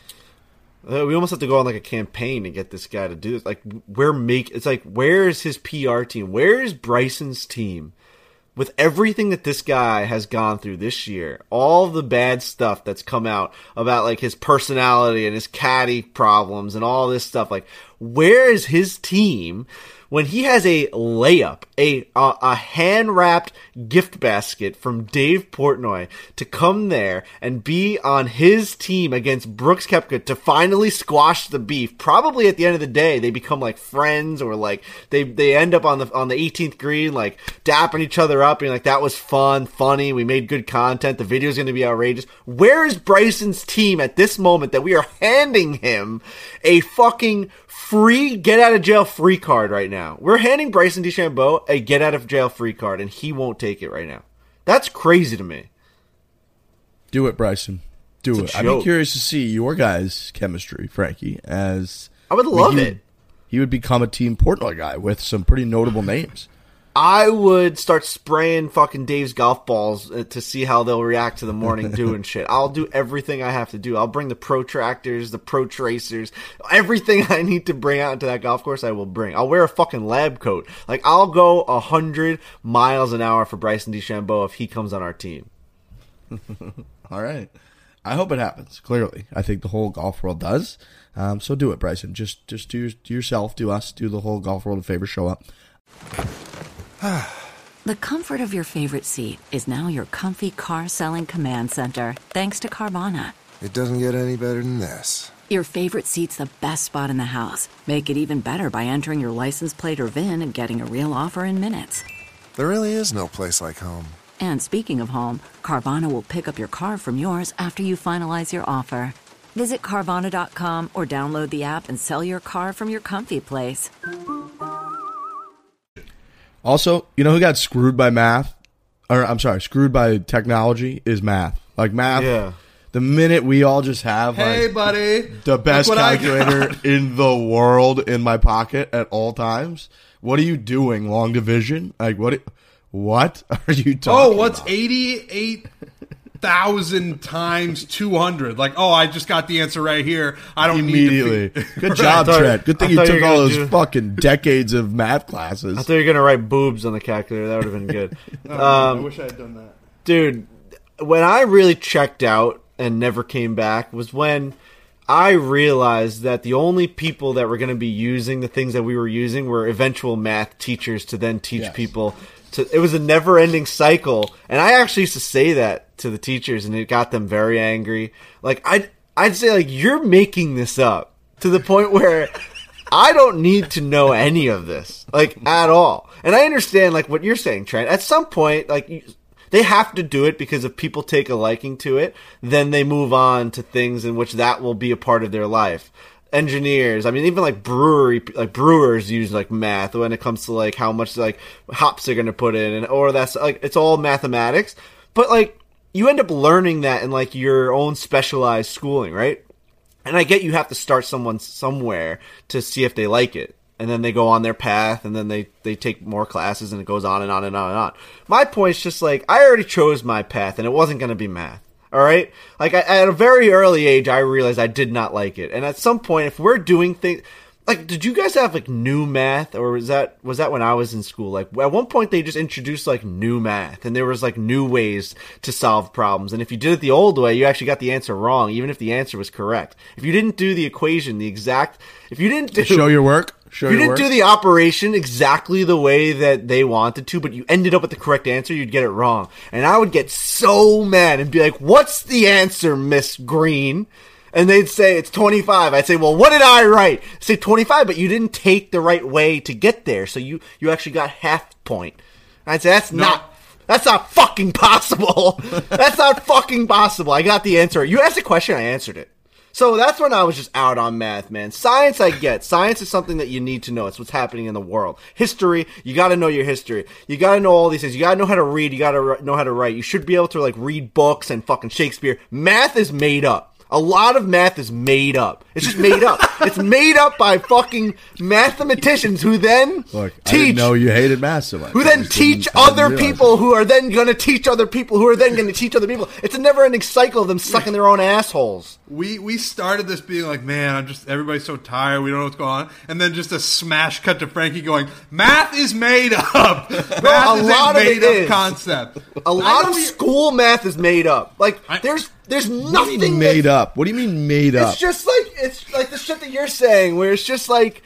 We almost have to go on like a campaign to get this guy to do this. Like, it's like, where is his PR team? Where is Bryson's team? With everything that this guy has gone through this year, all the bad stuff that's come out about like his personality and his caddy problems and all this stuff, like, where is his team when he has a layup, a hand-wrapped gift basket from Dave Portnoy to come there and be on his team against Brooks Koepka to finally squash the beef? Probably at the end of the day, they become like friends, or like they end up on the 18th green, like dapping each other up, being like, that was fun, funny, we made good content, the video's going to be outrageous. Where is Bryson's team at this moment that we are handing him a fucking free get-out-of-jail-free card right now? We're handing Bryson DeChambeau a get-out-of-jail-free card, and he won't take it right now. That's crazy to me. Do it, Bryson. Do it. I'd be curious to see your guys' chemistry, Frankie, as... I would love it. He would become a Team Portnoy guy with some pretty notable names. I would start spraying fucking Dave's golf balls to see how they'll react to the morning dew and shit. I'll do everything I have to do. I'll bring the protractors, the pro tracers, everything I need to bring out into that golf course, I will bring. I'll wear a fucking lab coat. Like, I'll go 100 miles an hour for Bryson DeChambeau if he comes on our team. All right. I hope it happens, clearly. I think the whole golf world does. So do it, Bryson. Just do yourself, do us, do the whole golf world a favor, show up. The comfort of your favorite seat is now your comfy car-selling command center, thanks to Carvana. It doesn't get any better than this. Your favorite seat's the best spot in the house. Make it even better by entering your license plate or VIN and getting a real offer in minutes. There really is no place like home. And speaking of home, Carvana will pick up your car from yours after you finalize your offer. Visit Carvana.com or download the app and sell your car from your comfy place. Also, you know who got screwed by math? Or, I'm sorry, screwed by technology is math. Like, math, yeah. The minute we all just have, hey, like, buddy, the best calculator in the world in my pocket at all times. What are you doing, long division? Like, what are you talking what's about? 88,000 times 200? Like, I just got the answer right here. I don't immediately. need to Good job, Trent. Good thing you took all those fucking decades of math classes. I thought you were going to write boobs on the calculator. That would have been good. I wish I had done that. Dude, when I really checked out and never came back was when I realized that the only people that were going to be using the things that we were using were eventual math teachers to then teach people. It was a never-ending cycle, and I actually used to say that to the teachers, and it got them very angry. Like, I'd say, like, you're making this up to the point where I don't need to know any of this, like, at all. And I understand, like, what you're saying, Trent. At some point, like, They have to do it because if people take a liking to it, then they move on to things in which that will be a part of their life. Engineers, I mean, even like brewers use like math when it comes to like how much like hops they're going to put in, and or that's like it's all mathematics. But like you end up learning that in like your own specialized schooling, right? And I get you have to start someone somewhere to see if they like it. And then they go on their path, and then they take more classes, and it goes on and on and on and on. My point is just like, I already chose my path, and it wasn't going to be math. All right? Like, at a very early age, I realized I did not like it. And at some point, if we're doing things... Like, did you guys have, like, new math? Or was that when I was in school? Like, at one point, they just introduced, like, new math. And there was, like, new ways to solve problems. And if you did it the old way, you actually got the answer wrong, even if the answer was correct. If you didn't do the equation, if you didn't do... Show your work. You didn't do the operation exactly the way that they wanted to, but you ended up with the correct answer, you'd get it wrong. And I would get so mad and be like, what's the answer, Miss Green? And they'd say, it's 25. I'd say, well, what did I write? I'd say 25, but you didn't take the right way to get there, so you actually got half point. I'd say, that's not fucking possible. That's not fucking possible. I got the answer. You asked a question, I answered it. So that's when I was just out on math, man. Science, I get. Science is something that you need to know. It's what's happening in the world. History, you gotta know your history. You gotta know all these things. You gotta know how to read. You gotta know how to write. You should be able to, like, read books and fucking Shakespeare. Math is made up. A lot of math is made up. It's just made up. It's made up by fucking mathematicians who then Look, teach. I didn't know you hated math so much. Who then teach other people who are then going to teach other people who are then going to teach other people. It's a never-ending cycle of them sucking their own assholes. We started this being like, man, everybody's so tired, we don't know what's going on. And then just a smash cut to Frankie going, math is made up. Math is a made up concept. A lot of school math is made up. Like, there's nothing made up. What do you mean made up? It's like the shit that you're saying, where it's just like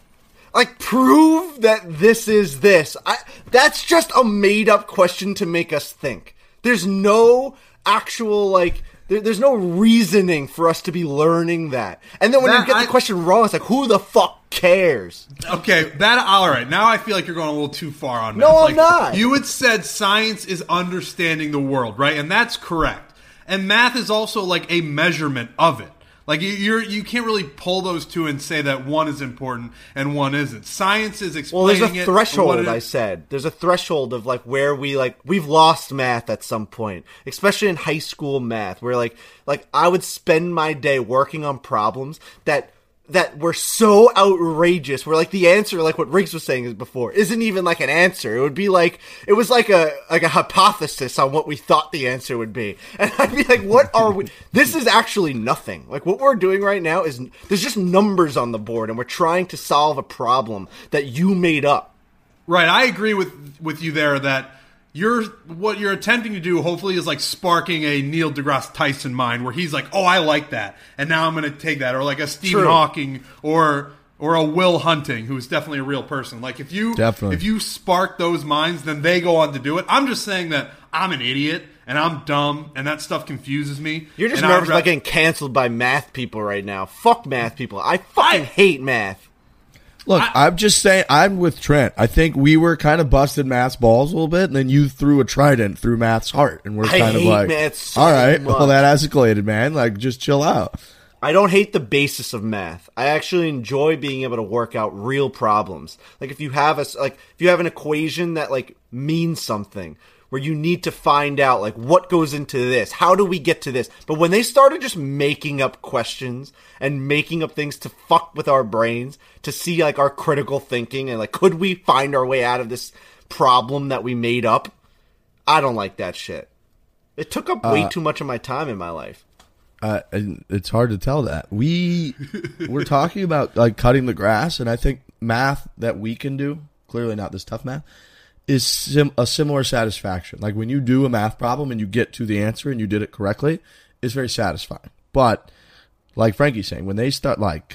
prove that this is this. That's just a made up question to make us think. There's no actual like. There's no reasoning for us to be learning that. And then when you get the question wrong, it's like, who the fuck cares? Okay, all right. Now I feel like you're going a little too far on math. No, I'm not. You had said science is understanding the world, right? And that's correct. And math is also like a measurement of it. Like you can't really pull those two and say that one is important and one isn't. Science is explaining it. Well, there's a threshold, I said. There's a threshold of like where we've lost math at some point, especially in high school math, where like I would spend my day working on problems that were so outrageous, where like the answer, like what Riggs was saying before, isn't even like an answer. It would be like, it was like a hypothesis on what we thought the answer would be. And I'd be like, what are we, this is actually nothing. Like what we're doing right now is, there's just numbers on the board and we're trying to solve a problem that you made up. Right, I agree with you there that what you're attempting to do, hopefully, is like sparking a Neil deGrasse Tyson mind, where he's like, "Oh, I like that, and now I'm going to take that," or like a Stephen Hawking or a Will Hunting, who's definitely a real person. Like if you spark those minds, then they go on to do it. I'm just saying that I'm an idiot and I'm dumb, and that stuff confuses me. You're just nervous about getting canceled by math people right now. Fuck math people. I fucking hate math. Look, I'm just saying, I'm with Trent. I think we were kind of busted Matt's balls a little bit, and then you threw a trident through Matt's heart, and we're kind of like, math so all right, much. well, that escalated, man. Like, just chill out. I don't hate the basis of math. I actually enjoy being able to work out real problems. Like if you have an equation that like means something, where you need to find out, like, what goes into this? How do we get to this? But when they started just making up questions and making up things to fuck with our brains, to see, like, our critical thinking and, like, could we find our way out of this problem that we made up? I don't like that shit. It took up way too much of my time in my life. And it's hard to tell that. We're talking about, like, cutting the grass, and I think math that we can do, clearly not this tough math, is a similar satisfaction. Like when you do a math problem and you get to the answer and you did it correctly, it's very satisfying. But like Frankie's saying, when they start like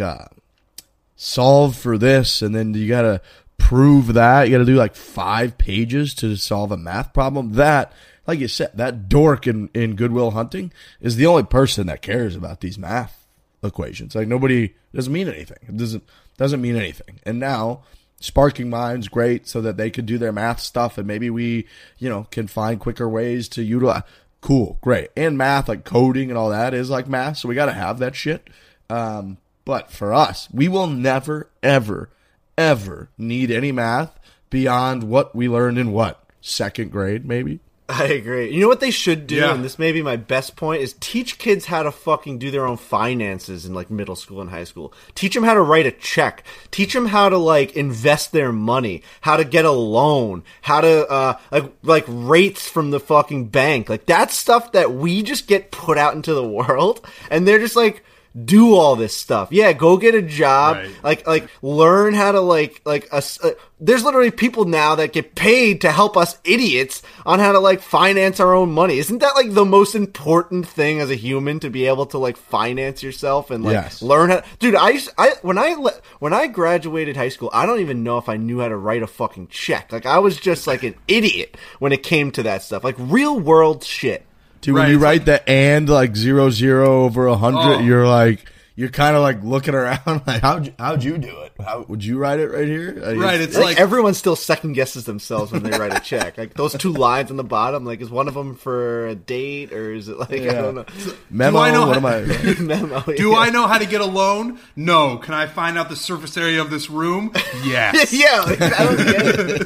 solve for this and then you got to prove that, you got to do like 5 pages to solve a math problem, that, like you said, that dork in Good Will Hunting is the only person that cares about these math equations. Like nobody, doesn't mean anything. It doesn't mean anything. And now sparking minds, great, so that they could do their math stuff, and maybe we, can find quicker ways to utilize. Cool, great. And math, like coding and all that is like math, so we got to have that shit. But for us, we will never, ever, ever need any math beyond what we learned in second grade, maybe? I agree. You know what they should do, Yeah. and this may be my best point, is teach kids how to fucking do their own finances in, like, middle school and high school. Teach them how to write a check. Teach them how to, like, invest their money, how to get a loan, how to, like rates from the fucking bank. Like, that's stuff that we just get put out into the world, and they're just like, do all this stuff. Yeah, go get a job. Right. Like learn how to there's literally people now that get paid to help us idiots on how to like finance our own money. Isn't that like the most important thing as a human, to be able to like finance yourself and like Yes. learn how? Dude, when I graduated high school, I don't even know if I knew how to write a fucking check. Like I was just like an idiot when it came to that stuff. Like real world shit. Dude, Right, when you it's write the and like 0, 0 over 100, Oh. you're kind of like looking around like, how'd you do it? How would you write it right here? Right, it's Like, like everyone still second guesses themselves when they write a check. Like those two lines on the bottom, like is one of them for a date or is it like I don't know? memo. Do I know what how- am I? Memo. do I know how to get a loan? No. Can I find out the surface area of this room? Yes. Yeah, like, I don't get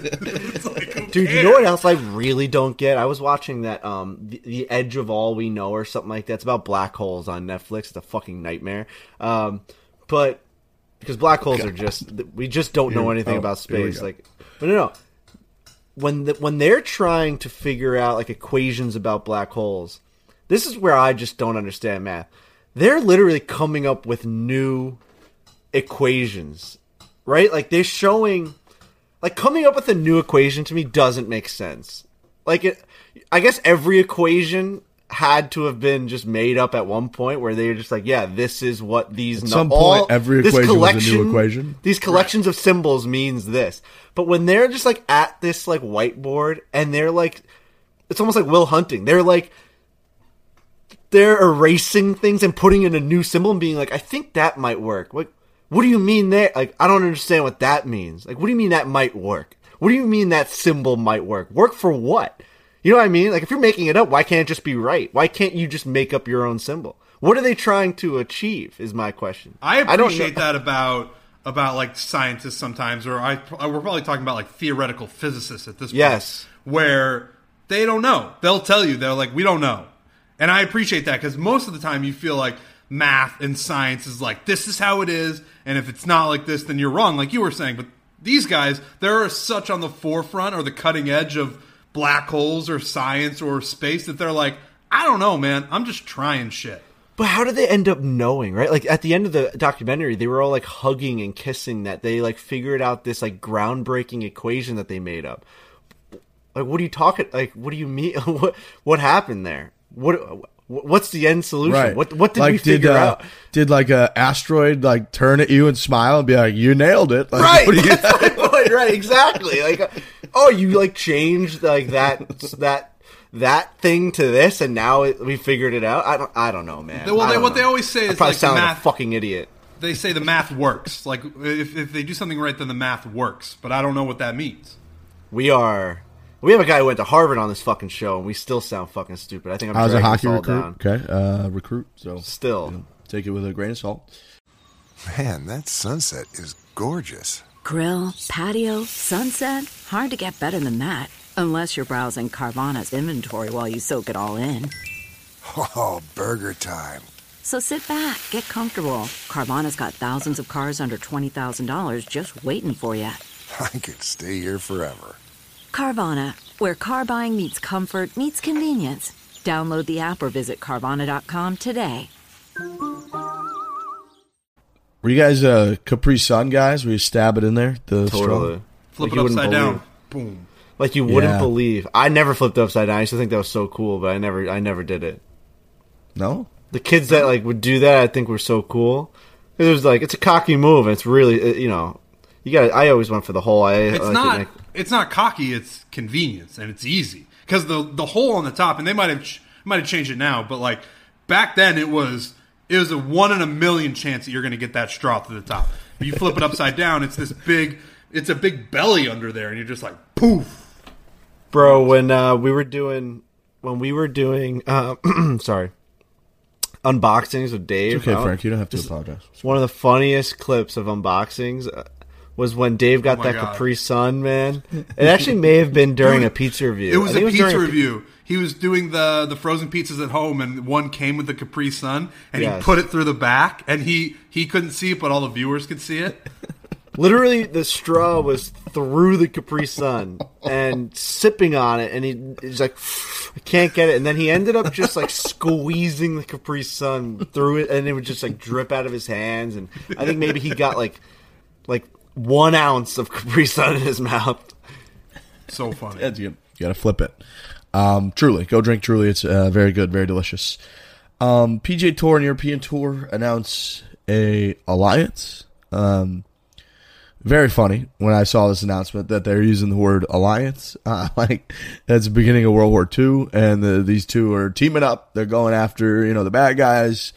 it. Dude, you know what else I really don't get? I was watching that the Edge of All We Know or something like that. It's about black holes on Netflix. It's a fucking nightmare. But because black holes are just, we just don't know anything about here we space. go. Like, but no. When they're trying to figure out like equations about black holes, this is where I just don't understand math. They're literally coming up with new equations, right? Like they're showing, like coming up with a new equation to me doesn't make sense. Like I guess every equation had to have been just made up at one point where they were just like, yeah, this is what these. At some point, every this equation was a new equation. These collections of symbols means this. But when they're just like at this like whiteboard and they're like, it's almost like Will Hunting. They're like, they're erasing things and putting in a new symbol and being like, I think that might work. Like, what do you mean there? Like, I don't understand what that means. Like, what do you mean that might work? What do you mean that symbol might work? Work for what? You know what I mean? Like, if you're making it up, why can't it just be right? Why can't you just make up your own symbol? What are they trying to achieve is my question. I don't know. appreciate that about like scientists sometimes, or we're probably talking about like theoretical physicists at this point. Yes. Where they don't know. They'll tell you, they're like, we don't know. And I appreciate that because most of the time you feel like math and science is like, this is how it is, and if it's not like this, then you're wrong, like you were saying. But these guys, they're such on the forefront or the cutting edge of black holes or science or space that they're like, I don't know, man. I'm just trying shit. But how did they end up knowing, right? Like at the end of the documentary, they were all like hugging and kissing that they like figured out this like groundbreaking equation that they made up. Like, what are you talking? Like, what do you mean? What happened there? What's the end solution? Right. What did like, we figure out? Did like a asteroid like turn at you and smile and be like, "You nailed it"? Like, Right. what do you- That's my point. Right. Exactly. Like, oh, you like changed like that thing to this, and now we figured it out. I don't know, man. Well, I don't what know. they always say I is probably like sound like math. a fucking idiot. They say the math works. Like if they do something right, then the math works. But I don't know what that means. We have a guy who went to Harvard on this fucking show, and we still sound fucking stupid. I think I'm I was a dragging hockey us all recruit. down. Okay, recruit. So Still. take it with a grain of salt. Man, that sunset is gorgeous. Grill, patio, sunset. Hard to get better than that. Unless you're browsing Carvana's inventory while you soak it all in. Oh, burger time. So sit back, get comfortable. Carvana's got thousands of cars under $20,000 just waiting for you. I could stay here forever. Carvana, where car buying meets comfort, meets convenience. Download the app or visit Carvana.com today. Were you guys Capri Sun guys? Were you stab it in there? The Totally. straw? Flip Like it you wouldn't upside down. believe. Boom. Like you wouldn't Yeah. believe. I never flipped upside down. I used to think that was so cool, but I never did it. No. The kids that like would do that, I think were so cool. It was like, it's a cocky move, and it's really, you know, you got. I always went for the hole. It's not cocky. It's convenience and it's easy because the hole on the top, and they might have changed it now, but like back then it was a 1 in a million chance that you're going to get that straw to the top. If you flip it upside down, it's this big it's a big belly under there, and you're just like poof. Bro, when we were doing sorry, unboxings with Dave. It's okay, Frank. You don't have to apologize. One of the funniest clips of unboxings was when Dave got that God. Capri Sun, man. It actually may have been during a pizza review. It was a pizza during review. He was doing the frozen pizzas at home, and one came with the Capri Sun, and Yes. he put it through the back, and he couldn't see it, but all the viewers could see it. Literally, the straw was through the Capri Sun and sipping on it, and he's like, I can't get it. And then he ended up just like squeezing the Capri Sun through it, and it would just like drip out of his hands. And I think maybe he got like 1 ounce of Capri Sun in his mouth. So funny. You got to flip it. Truly, go drink Truly. It's very good, very delicious. PGA Tour and European Tour announce a alliance. Very funny when I saw this announcement that they're using the word alliance. Like that's the beginning of World War II, and these two are teaming up. They're going after the bad guys.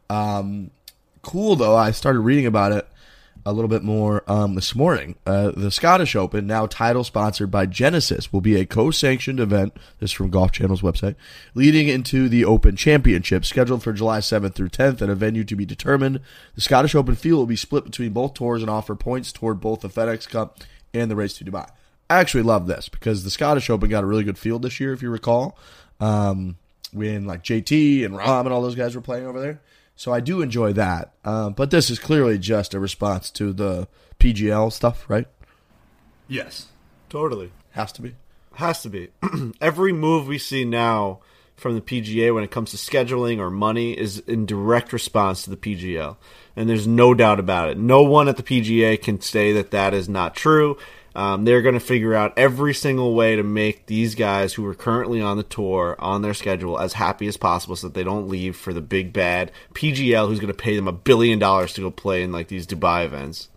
Cool though. I started reading about it a little bit more this morning. The Scottish Open, now title sponsored by Genesis, will be a co-sanctioned event, this is from Golf Channel's website, leading into the Open Championship, scheduled for July 7th through 10th at a venue to be determined. The Scottish Open field will be split between both tours and offer points toward both the FedEx Cup and the Race to Dubai. I actually love this because the Scottish Open got a really good field this year, if you recall, when like JT and Rahm and all those guys were playing over there. So I do enjoy that. But this is clearly just a response to the PGL stuff, right? Yes. Totally. Has to be. Has to be. Every move we see now from the PGA when it comes to scheduling or money is in direct response to the PGL. And there's no doubt about it. No one at the PGA can say that that is not true. They're going to figure out every single way to make these guys who are currently on the tour, on their schedule, as happy as possible so that they don't leave for the big bad PGL who's going to pay them $1 billion to go play in like these Dubai events.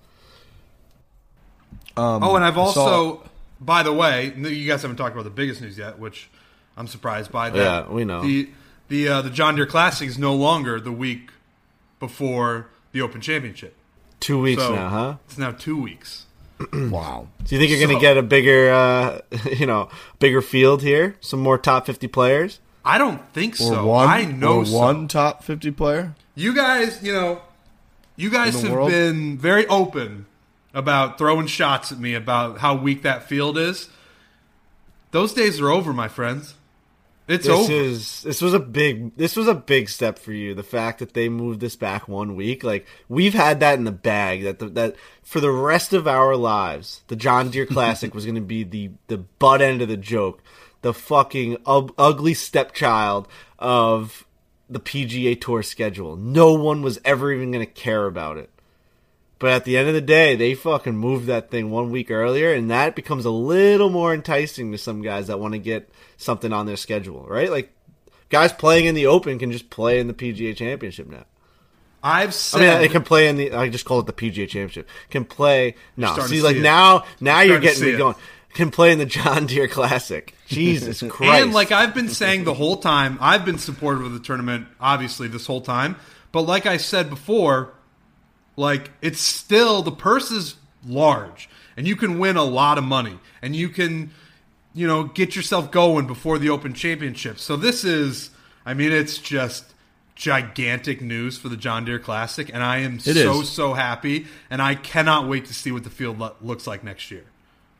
And I've also, by the way, you guys haven't talked about the biggest news yet, which I'm surprised by. That yeah, we know. The John Deere Classic is no longer the week before the Open Championship. 2 weeks now, huh? It's now 2 weeks. Wow. Do you think you're going to get a bigger, bigger field here? Some more top 50 players? I don't think so. One top 50 player? You guys have world? been very open about throwing shots at me about how weak that field is. Those days are over, my friends. It's over. This was a big step for you. The fact that they moved this back 1 week, like we've had that in the bag. That for the rest of our lives, the John Deere Classic was going to be the butt end of the joke, the fucking ugly stepchild of the PGA Tour schedule. No one was ever even going to care about it. But at the end of the day, they fucking moved that thing 1 week earlier, and that becomes a little more enticing to some guys that want to get something on their schedule, right? Like, guys playing in the Open can just play in the PGA Championship now. They can play in the. I just call it the PGA Championship. Can play. No, see, like now you're getting me going. Can play in the John Deere Classic. Jesus Christ! And like I've been saying the whole time, I've been supportive of the tournament, obviously this whole time. But like I said before. Like, it's still, the purse is large, and you can win a lot of money, and you can, get yourself going before the Open Championship. So this is, it's just gigantic news for the John Deere Classic, and I am so happy, and I cannot wait to see what the field looks like next year.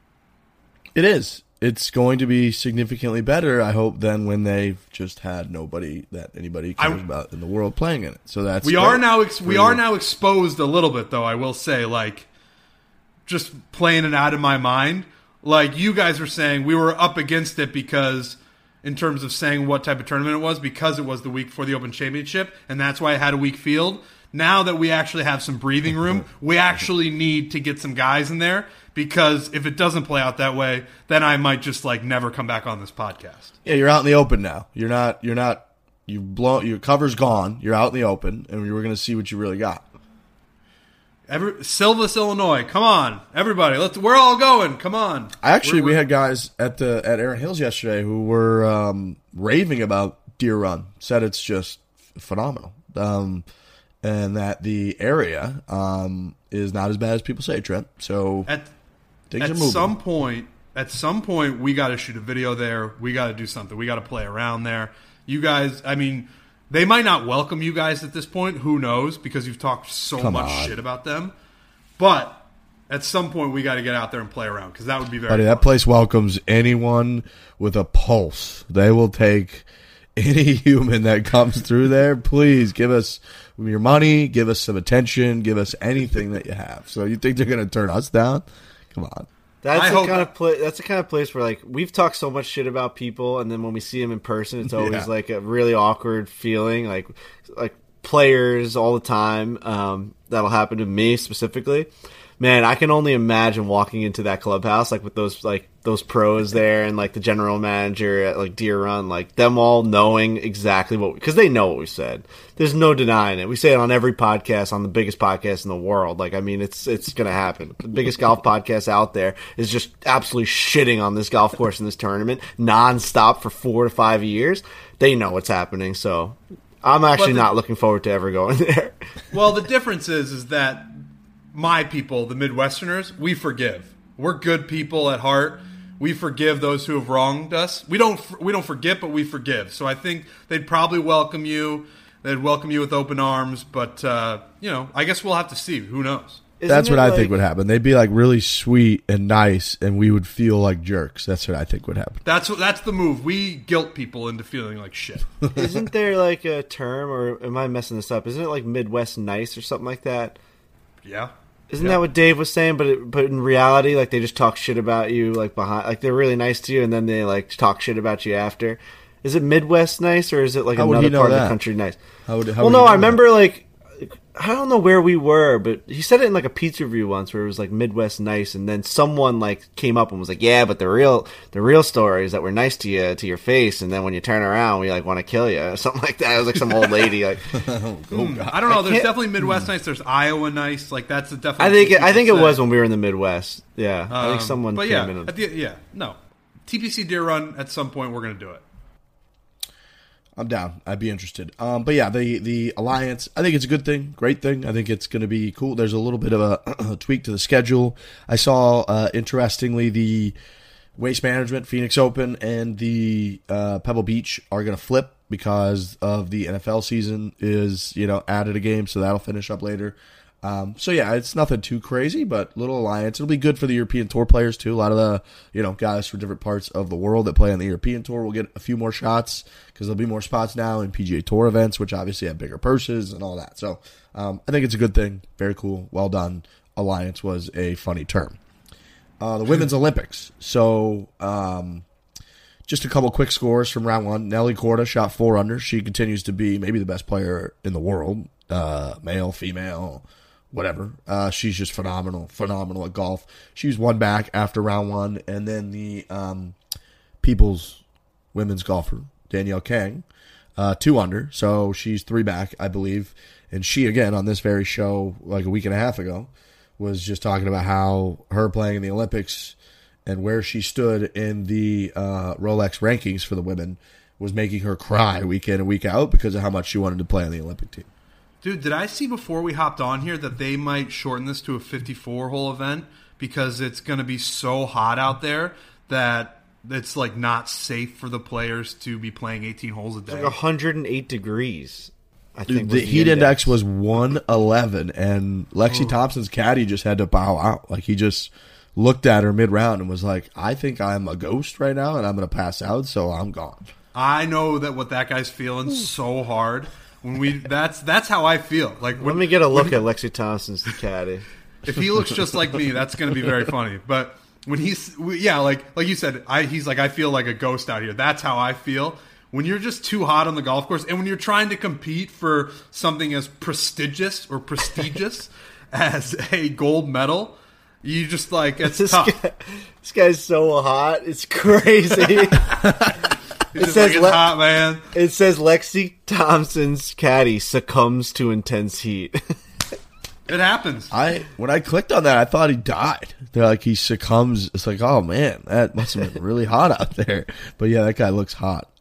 It is. It's going to be significantly better, I hope, than when they've just had nobody that anybody cares about in the world playing in it. So that's we are now exposed a little bit, though. I will say, like, just playing it out of my mind. Like you guys were saying, we were up against it because, in terms of saying what type of tournament it was, because it was the week before the Open Championship, and that's why it had a weak field. Now that we actually have some breathing room, we actually need to get some guys in there. Because if it doesn't play out that way, then I might just like never come back on this podcast. Yeah, you're out in the open now. Your cover's gone. You're out in the open, and we're going to see what you really got. Silvis, Illinois. Come on, everybody. We're all going. Come on. We had guys at Aaron Hills yesterday who were raving about Deer Run. Said it's just phenomenal. And that the area is not as bad as people say, Trent. So Things are at moving. some point, we got to shoot a video there. We got to do something. We got to play around there. You guys, I mean, they might not welcome you guys at this point. Who knows? Because you've talked so much shit about them. But at some point, we got to get out there and play around because that would be very Buddy, fun. that place welcomes anyone with a pulse. They will take any human that comes through there. Please give us your money, give us some attention, give us anything that you have. So you think they're going to turn us down? Come on. That's the kind of place where, like, we've talked so much shit about people, and then when we see them in person, it's always like a really awkward feeling. Like players all the time. That'll happen to me specifically. Man, I can only imagine walking into that clubhouse, like with those pros there, and like the general manager at like Deer Run, like them all knowing exactly because they know what we said. There's no denying it. We say it on every podcast, on the biggest podcast in the world. Like, I mean, it's gonna happen. The biggest golf podcast out there is just absolutely shitting on this golf course in this tournament nonstop for 4 to 5 years. They know what's happening, so I'm actually not looking forward to ever going there. Well, the difference is that my people, the Midwesterners, we forgive. We're good people at heart. We forgive those who have wronged us. We don't forget, but we forgive. So I think they'd probably welcome you. They'd welcome you with open arms. But I guess we'll have to see. Who knows? That's what I think would happen. They'd be like really sweet and nice, and we would feel like jerks. That's what I think would happen. That's the move. We guilt people into feeling like shit. Isn't there like a term, or am I messing this up? Isn't it like Midwest nice or something like that? Yeah. Isn't that what Dave was saying? But in reality, like, they just talk shit about you, like, behind, like, they're really nice to you, and then they like talk shit about you after. Is it Midwest nice, or is it like another part of the country nice? I remember like, I don't know where we were, but he said it in like a pizza review once where it was like Midwest nice, and then someone like came up and was like, "Yeah, but the real story is that we're nice to you, to your face, and then when you turn around, we like want to kill you," or something like that. It was like some old lady like, I don't know. There's definitely Midwest nice. There's Iowa nice. Like that's definitely. I think it was when we were in the Midwest. Yeah, I think someone came in. TPC Deer Run. At some point, we're gonna do it. I'm down. I'd be interested. But yeah, the Alliance, I think it's a good thing, great thing. I think it's going to be cool. There's a little bit of a tweak to the schedule. I saw, interestingly, the Waste Management Phoenix Open and the Pebble Beach are going to flip because of the NFL season is, added a game, so that'll finish up later. So yeah, it's nothing too crazy, but little Alliance. It'll be good for the European Tour players too. A lot of the, guys from different parts of the world that play on the European Tour will get a few more shots because there'll be more spots now in PGA Tour events, which obviously have bigger purses and all that. So, I think it's a good thing. Very cool. Well done. Alliance was a funny term. The Women's Olympics. So, just a couple quick scores from round one. Nelly Korda shot 4 under. She continues to be maybe the best player in the world. Male, female, whatever. She's just phenomenal at golf. She was one back after round one, and then the People's women's golfer, Danielle Kang, 2 under, so she's 3 back, I believe. And she, again, on this very show, like a week and a half ago, was just talking about how her playing in the Olympics and where she stood in the Rolex rankings for the women was making her cry week in and week out because of how much she wanted to play on the Olympic team. Dude, did I see before we hopped on here that they might shorten this to a 54-hole event because it's going to be so hot out there that it's like not safe for the players to be playing 18 holes a day? It's like 108 degrees. I think the heat index was 111, and Lexi Thompson's caddy just had to bow out. Like, he just looked at her mid-round and was like, I think I'm a ghost right now, and I'm going to pass out, so I'm gone. I know that what that guy's feeling so hard. That's how I feel. Like, let me get a look at Lexi Thompson's caddy. If he looks just like me, that's going to be very funny. But when like you said, he's like, I feel like a ghost out here. That's how I feel. When you're just too hot on the golf course, and when you're trying to compete for something as prestigious as a gold medal, you just like, it's tough. This guy's so hot, it's crazy. It says it's hot, man. It says Lexi Thompson's caddy succumbs to intense heat. It happens. When I clicked on that, I thought he died. They're like, he succumbs. It's like, oh man, that must have been really hot out there. But yeah, that guy looks hot.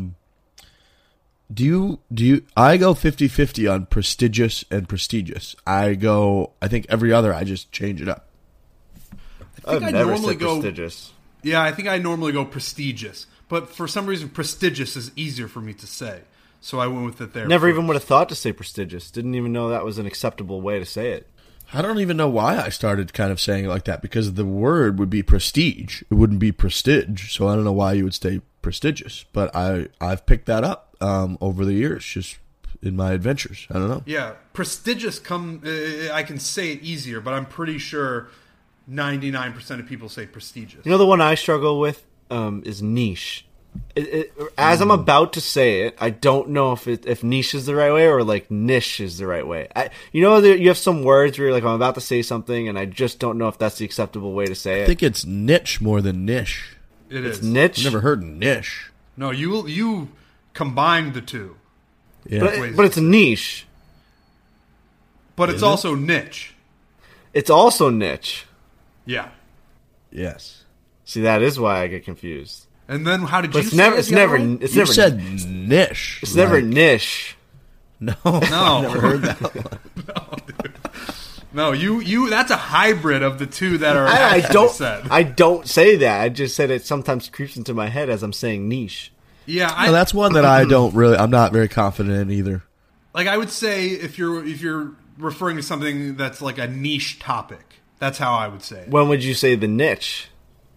Do you? I go 50-50 on prestigious and prestigious. I think every other, I just change it up. I've never said prestigious. Yeah, I think I normally go prestigious. But for some reason, prestigious is easier for me to say. So I went with it there. Never even would have thought to say prestigious. Didn't even know that was an acceptable way to say it. I don't even know why I started kind of saying it like that, because the word would be prestige. It wouldn't be prestige. So I don't know why you would say prestigious. But I've picked that up over the years, just in my adventures. I don't know. Yeah, prestigious I can say it easier, but I'm pretty sure 99% of people say prestigious. You know the one I struggle with is niche. As I'm about to say it, I don't know if niche is the right way or like niche is the right way. You have some words where you're like, I'm about to say something, and I just don't know if that's the acceptable way to say it. I think it's niche more than niche. It's niche? I've never heard niche. No, you combined the two. Yeah. But it's niche. But it's also niche. It's also niche. Yeah. Yes. See, that is why I get confused. And then how did But you it's say never. it It's the other never. way? It's You never. said niche. It's never niche. No, No. I've never heard that one. No, dude. No, you. That's a hybrid of the two that are I actually don't. said. I don't say that. I just said it sometimes creeps into my head as I'm saying niche. Yeah, No, that's one that I don't really. I'm not very confident in either. like I would say if you're referring to something that's like a niche topic, that's how I would say it. When would you say the niche?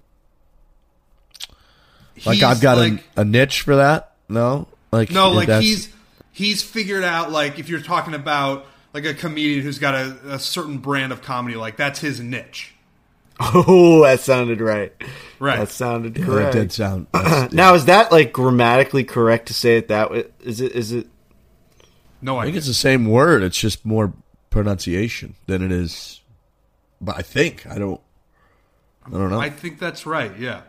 Like He's I've got like, a niche for that. No, like that's- he's figured out, like, if you're talking about like a comedian who's got a certain brand of comedy, like that's his niche. Oh, that sounded right. Right. That sounded Yeah, correct. that did sound. that's- Now, is that like grammatically correct to say it that way? Is it? No I think idea. it's the same word. It's just more pronunciation than it is. But I think I don't know. I think that's right. Yeah.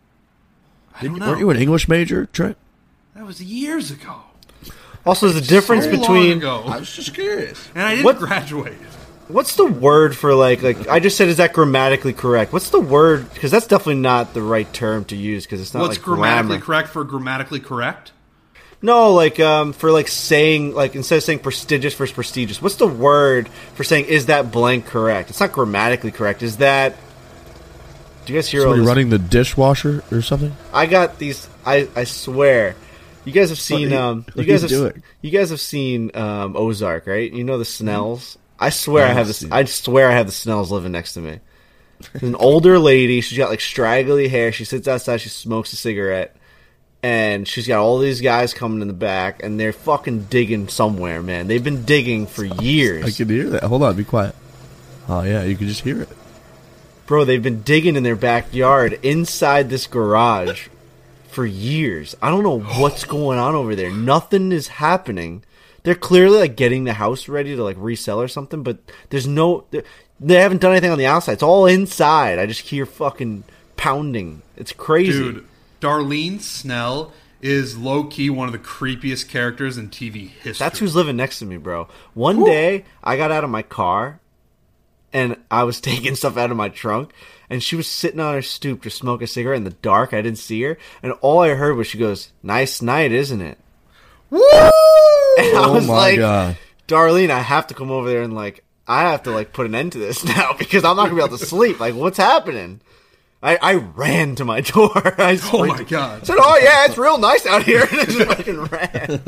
I don't know. Weren't you an English major, Trent? That was years ago. Also, there's a difference So long between. ago. I was just curious. And I didn't What- graduate. What's the word for like I just said? Is that grammatically correct? What's the word? Because that's definitely not the right term to use. Because it's not What's like grammatically grammar. correct for grammatically correct? No, like for like saying like instead of saying prestigious versus prestigious, what's the word for saying is that blank correct? It's not grammatically correct. Is that? Do you guys hear all Somebody this? running the dishwasher or something? I got these. I swear, you guys have seen. What are you doing? You guys have seen Ozark, right? You know the Snells. I swear I have this. seen it. I swear I have the Snells living next to me. There's an older lady. She's got like straggly hair. She sits outside. She smokes a cigarette, and she's got all these guys coming in the back, and they're fucking digging somewhere, man. They've been digging for years. I can hear that. Hold on, be quiet. Oh yeah, you can just hear it. Bro, they've been digging in their backyard inside this garage for years. I don't know what's going on over there. Nothing is happening. They're clearly like getting the house ready to like resell or something, but they haven't done anything on the outside. It's all inside. I just hear fucking pounding. It's crazy. Dude, Darlene Snell is low-key one of the creepiest characters in TV history. That's who's living next to me, bro. One day, I got out of my car, and I was taking stuff out of my trunk, and she was sitting on her stoop to smoke a cigarette in the dark. I didn't see her, and all I heard was she goes, "Nice night, isn't it?" Woo! And I was my like, God. Darlene, I have to come over there and like, I have to like put an end to this now because I'm not gonna be able to sleep. Like, what's happening? I ran to my door. I Oh my God. said, "Oh yeah, it's real nice out here," and I just fucking ran.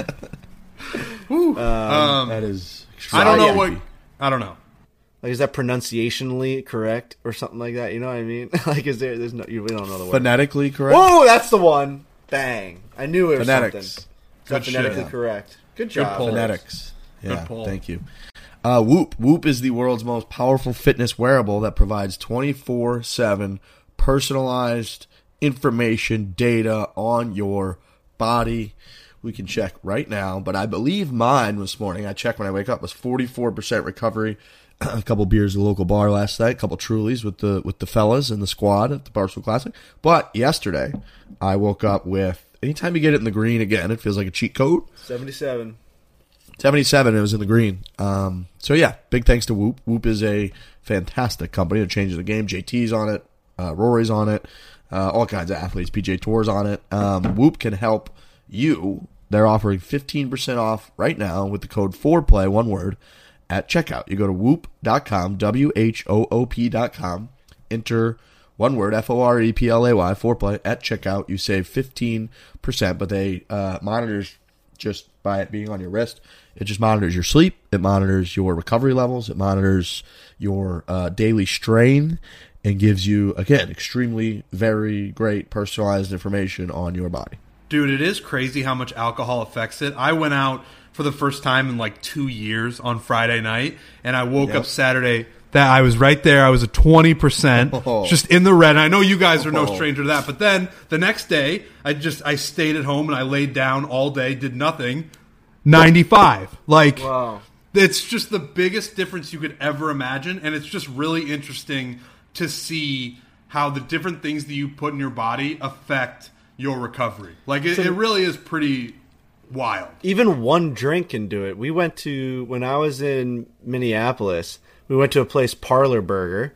That is. I don't know yeah. what... I don't know. Like, is that pronunciationally correct or something like that? You know what I mean? Like, there's no, we don't know the word. Phonetically correct. Whoa, that's the one. Bang. I knew it was Phonetics. something. Is Good that phonetically shit. correct? Good job. pull. Phonetics. Yeah, pull. thank you. Whoop. Whoop is the world's most powerful fitness wearable that provides 24/7 personalized information, data on your body. We can check right now, but I believe mine this morning, I checked when I wake up, was 44% recovery. A couple beers at the local bar last night, a couple Trulies with the fellas and the squad at the Barstool Classic. But yesterday, I woke up with, anytime you get it in the green again, it feels like a cheat code. 77. 77, it was in the green. So yeah, big thanks to Whoop. Whoop is a fantastic company that changes the game. JT's on it, Rory's on it, all kinds of athletes, PJ Tour's on it. Whoop can help you. They're offering 15% off right now with the code 4PLAY, one word, at checkout. You go to whoop.com, WHOOP.com, enter one word, FOREPLAY, foreplay, at checkout. You save 15%, but they monitors just by it being on your wrist. It just monitors your sleep. It monitors your recovery levels. It monitors your daily strain and gives you, again, extremely, very great personalized information on your body. Dude, it is crazy how much alcohol affects it. I went out for the first time in like 2 years on Friday night, and I woke up Saturday that I was right there. I was at 20%, just in the red. And I know you guys are no stranger to that. But then the next day, I stayed at home and I laid down all day, did nothing. 95. Like, wow. It's just the biggest difference you could ever imagine, and it's just really interesting to see how the different things that you put in your body affect your recovery. Like, it really is pretty wild. Even one drink can do it. We went to, when I was in Minneapolis, we went to a place, Parlor Burger,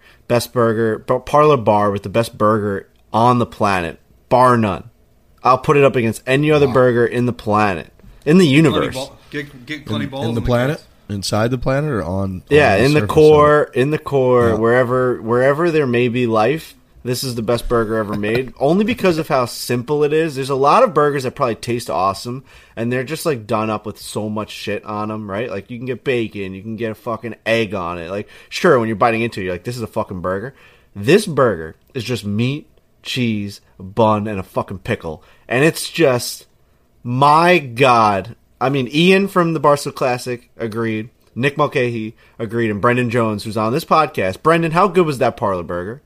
Parlor Bar with the best burger on the planet, bar none. I'll put it up against any other burger in the planet, in the universe. Get plenty balls in the planet, inside the planet, or on? Yeah, on in the core, yeah. wherever there may be life. This is the best burger ever made, only because of how simple it is. There's a lot of burgers that probably taste awesome, and they're just, like, done up with so much shit on them, right? Like, you can get bacon, you can get a fucking egg on it. Like, sure, when you're biting into it, you're like, this is a fucking burger. This burger is just meat, cheese, a bun, and a fucking pickle. And it's just, my God. I mean, Ian from the Barstool Classic agreed. Nick Mulcahy agreed. And Brendan Jones, who's on this podcast. Brendan, how good was that Parlor Burger?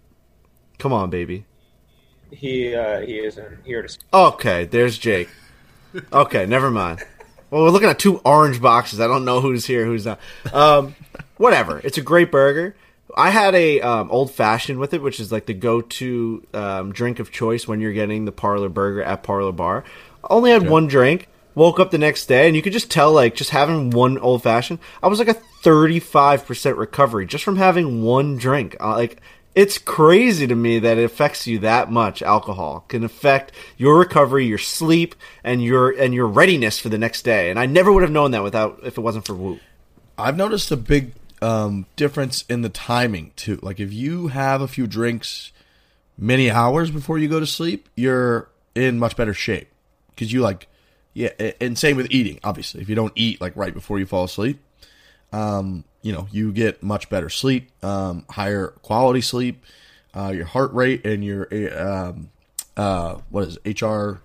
Come on, baby. He isn't here to. Okay, there's Jake. Okay, never mind. Well, we're looking at two orange boxes. I don't know who's here, who's not. Whatever. It's a great burger. I had a old fashioned with it, which is like the go-to drink of choice when you're getting the Parlor Burger at Parlor Bar. Only had one drink. Woke up the next day, and you could just tell, like, just having one old fashioned, I was like a 35% recovery just from having one drink. It's crazy to me that it affects you that much. Alcohol can affect your recovery, your sleep, and your readiness for the next day. And I never would have known that if it wasn't for Whoop. I've noticed a big difference in the timing too. Like, if you have a few drinks many hours before you go to sleep, you're in much better shape because you and same with eating. Obviously, if you don't eat like right before you fall asleep, you get much better sleep, higher quality sleep, your heart rate and your what is it?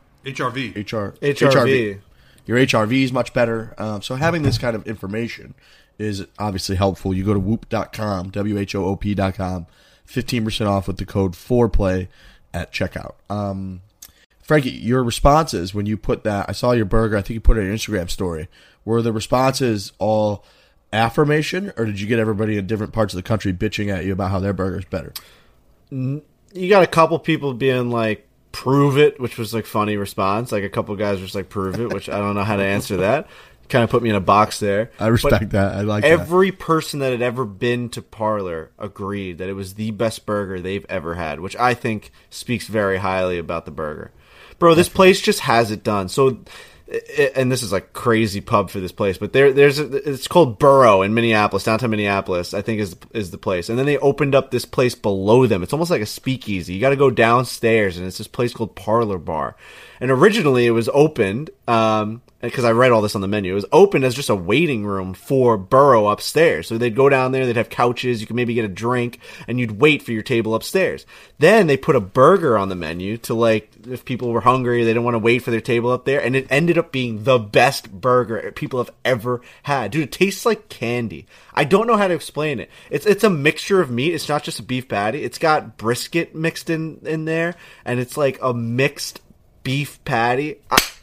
HRV. Your HRV is much better. So having this kind of information is obviously helpful. You go to whoop.com, WHOOP.com, 15% off with the code 4play at checkout. Frankie, your responses when you put that, I saw your burger, I think you put it in your Instagram story. Were the responses all affirmation, or did you get everybody in different parts of the country bitching at you about how their burger's better? You got a couple people being like, prove it, which was like funny response. Like a couple guys were just like, prove it, which I don't know how to answer that. Kind of put me in a box there. I respect that. I like every person that had ever been to Parlor agreed that it was the best burger they've ever had, which I think speaks very highly about the burger. Bro, this place just has it done. So, and this is like crazy pub for this place, but it's called Burrow in Minneapolis, downtown Minneapolis, I think is the place. And then they opened up this place below them. It's almost like a speakeasy. You got to go downstairs, and it's this place called Parlor Bar. And originally it was opened, because I read all this on the menu, it was opened as just a waiting room for Burrow upstairs. So they'd go down there, they'd have couches, you could maybe get a drink, and you'd wait for your table upstairs. Then they put a burger on the menu to, like, if people were hungry, they didn't want to wait for their table up there, and it ended up being the best burger people have ever had. Dude, it tastes like candy. I don't know how to explain it. It's a mixture of meat. It's not just a beef patty. It's got brisket mixed in there, and it's like a mixed beef patty.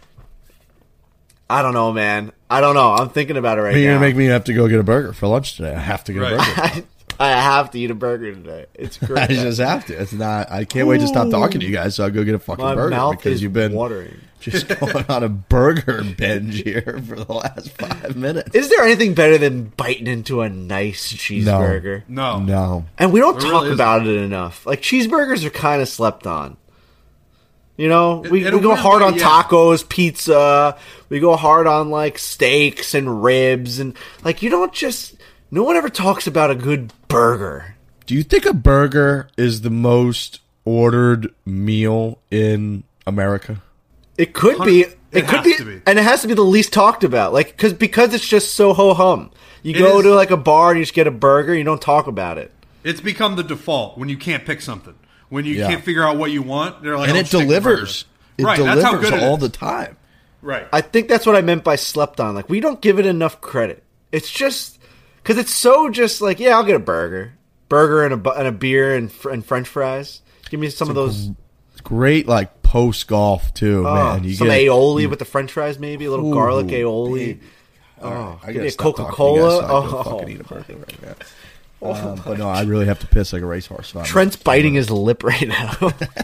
I don't know, man. I don't know. I'm thinking about it right now. You're going to make me have to go get a burger for lunch today. I have to get a burger. I have to eat a burger today. It's great. I just have to. It's not. I can't wait to stop talking to you guys, so I'll go get a fucking burger because you've been watering. Just going on a burger binge here for the last 5 minutes. Is there anything better than biting into a nice cheeseburger? No. And we don't talk about it enough. Like, cheeseburgers are kind of slept on. You know, we go hard on tacos, pizza. We go hard on, like, steaks and ribs. And, like, no one ever talks about a good burger. Do you think a burger is the most ordered meal in America? It could be. It could has to be. And it has to be the least talked about. Like, because it's just so ho hum. You go to like a bar and you just get a burger. You don't talk about it. It's become the default when you can't pick something. When you can't figure out what you want, they're like, and "Oh, it just take the delivers. burger." It Right, delivers that's how good it all is. the time. Right. I think that's what I meant by slept on. Like, we don't give it enough credit. It's just because it's so just like, yeah, I'll get a burger and a beer and French fries. Give me some of those. Great, like post golf too, man. You some get aioli with the French fries, maybe a little garlic aioli. Baby. All right, I give gotta me a stop talking to you Coca-Cola. guys so I can fucking eat a burger right now. But no, I really have to piss like a racehorse. So Trent's biting his lip right now.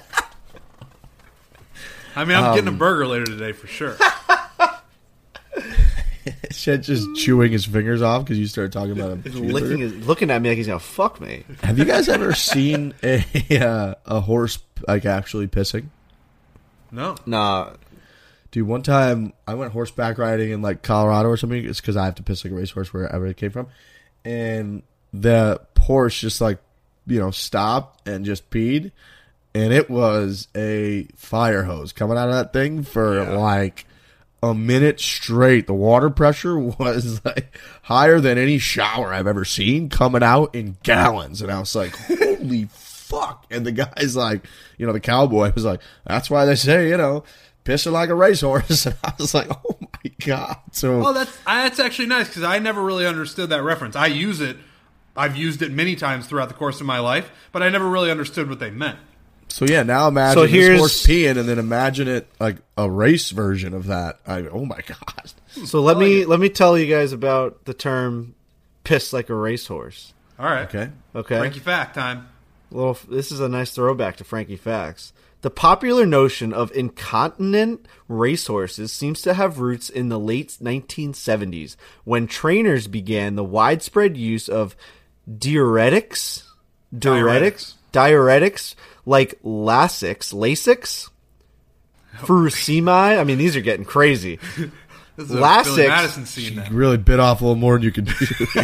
I mean, I'm getting a burger later today for sure. Shit, just chewing his fingers off because you started talking about him. Looking at me like he's gonna fuck me. Have you guys ever seen a horse like actually pissing? No. Nah. Dude, one time I went horseback riding in like Colorado or something. It's because I have to piss like a racehorse wherever it came from, and the horse just like stopped and just peed, and it was a fire hose coming out of that thing for like a minute straight. The water pressure was like higher than any shower I've ever seen, coming out in gallons, and I was like, holy fuck. And the guy's like, the cowboy was like, that's why they say, pissing like a racehorse. And I was like, oh my god. So that's actually nice because I never really understood that reference. I've used it many times throughout the course of my life, but I never really understood what they meant. So yeah, now imagine this horse peeing, and then imagine it like a race version of that. Oh my god! So let me tell you guys about the term "piss like a racehorse." All right. Okay. Frankie fact time. Well, this is a nice throwback to Frankie facts. The popular notion of incontinent racehorses seems to have roots in the late 1970s, when trainers began the widespread use of diuretics like Lasix, furosemide. I mean, these are getting crazy. This is a Billy Madison scene now. You really bit off a little more than you can do.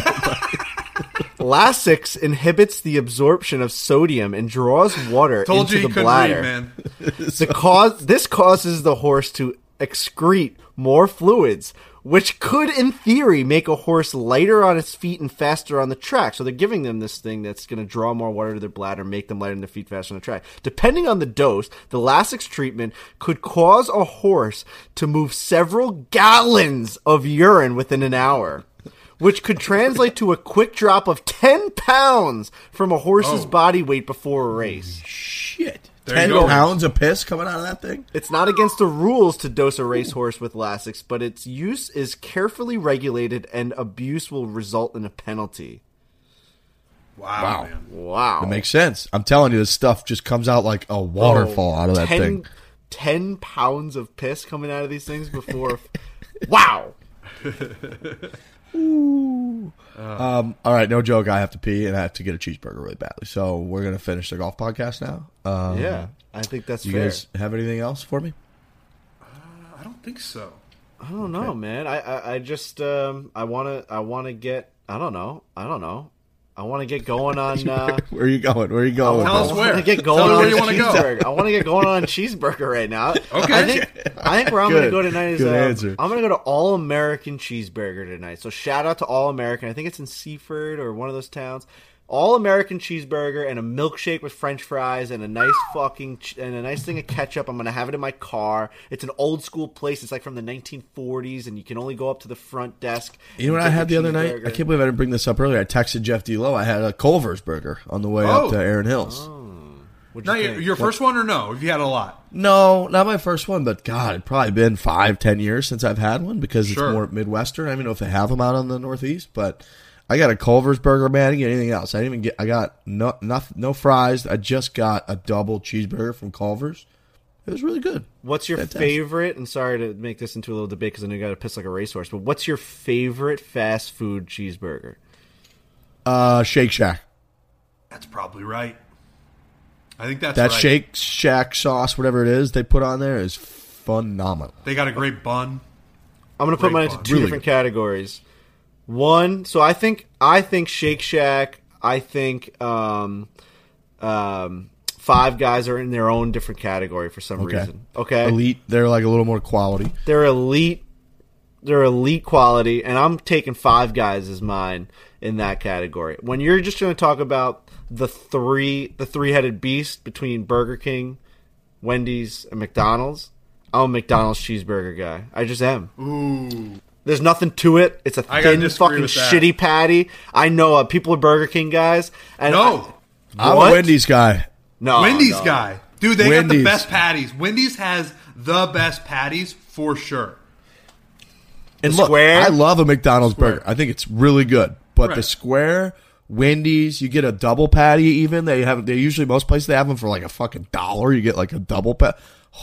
Lasix inhibits the absorption of sodium and draws water into the bladder. Read, man. This causes the horse to excrete more fluids, which could, in theory, make a horse lighter on its feet and faster on the track. So they're giving them this thing that's going to draw more water to their bladder, make them lighter on their feet, faster on the track. Depending on the dose, the Lasix treatment could cause a horse to move several gallons of urine within an hour, which could translate to a quick drop of 10 pounds from a horse's body weight before a race. Shit. There 10 you go. pounds of piss coming out of that thing? It's not against the rules to dose a racehorse with Lasix, but its use is carefully regulated and abuse will result in a penalty. Wow. Man. Wow. That makes sense. I'm telling you, this stuff just comes out like a waterfall out of that thing. 10 pounds of piss coming out of these things before. Wow. All right, no joke. I have to pee and I have to get a cheeseburger really badly. So we're going to finish the golf podcast now. Yeah, I think that's you fair. You guys have anything else for me? I don't think so. I don't know, man. I just I want to get I don't know. I want to get going on. Where are you going? Where are you going? Tell us where. I want to get going Tell us on where you want to cheeseburger. go. I want to get going on cheeseburger right now. Okay. I think where I'm going to go tonight is Good answer. I'm going to go to All American Cheeseburger tonight. So shout out to All American. I think it's in Seaford or one of those towns. All American cheeseburger and a milkshake with French fries and a nice and a nice thing of ketchup. I'm gonna have it in my car. It's an old school place. It's like from the 1940s, and you can only go up to the front desk. You know what I had the other night? I can't believe I didn't bring this up earlier. I texted Jeff D. Lowe. I had a Culver's burger on the way up to Erin Hills. Not your first one or no? Have you had a lot? No, not my first one, but God, it's probably been 5-10 years since I've had one because it's more Midwestern. I don't even know if they have them out on the Northeast, but I got a Culver's burger, man. I didn't get anything else. I got no fries. I just got a double cheeseburger from Culver's. It was really good. What's your favorite? And sorry to make this into a little debate because I know you got to piss like a racehorse, but what's your favorite fast food cheeseburger? Shake Shack. That's probably right. I think that's that right. Shake Shack sauce, whatever it is they put on there, is phenomenal. They got a great bun. I'm going to put mine into two different categories. One, so I think Shake Shack. I think Five Guys are in their own different category for some reason. Okay, elite. They're like a little more quality. They're elite. They're elite quality, and I'm taking Five Guys as mine in that category. When you're just going to talk about the three-headed beast between Burger King, Wendy's, and McDonald's, I'm a McDonald's cheeseburger guy. I just am. Ooh. There's nothing to it. It's a thin fucking shitty patty. I know people are Burger King guys. And I'm a Wendy's guy. No, Wendy's guy. Dude, they got the best patties. Wendy's has the best patties for sure. And look, I love a McDonald's burger. I think it's really good. But the square, Wendy's, you get a double patty even. They usually, most places, they have them for like a fucking $1. You get like a double patty.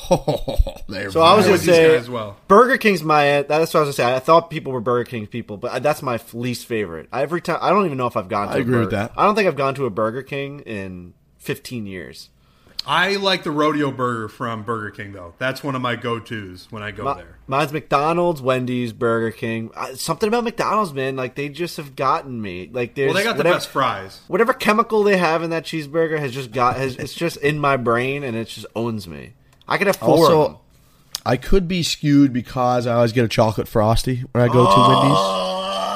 So I was going to say, Burger King's that's what I was going to say. I thought people were Burger King people, but that's my least favorite. Every time, I don't even know if I've gone to I agree with that. I don't think I've gone to a Burger King in 15 years. I like the rodeo burger from Burger King, though. That's one of my go-tos when I go there. Mine's McDonald's, Wendy's, Burger King. Something about McDonald's, man. Like, they just have gotten me. Like, they got the best fries. Whatever chemical they have in that cheeseburger it's just in my brain, and it just owns me. I could have four of them. I could be skewed because I always get a chocolate Frosty when I go to Wendy's.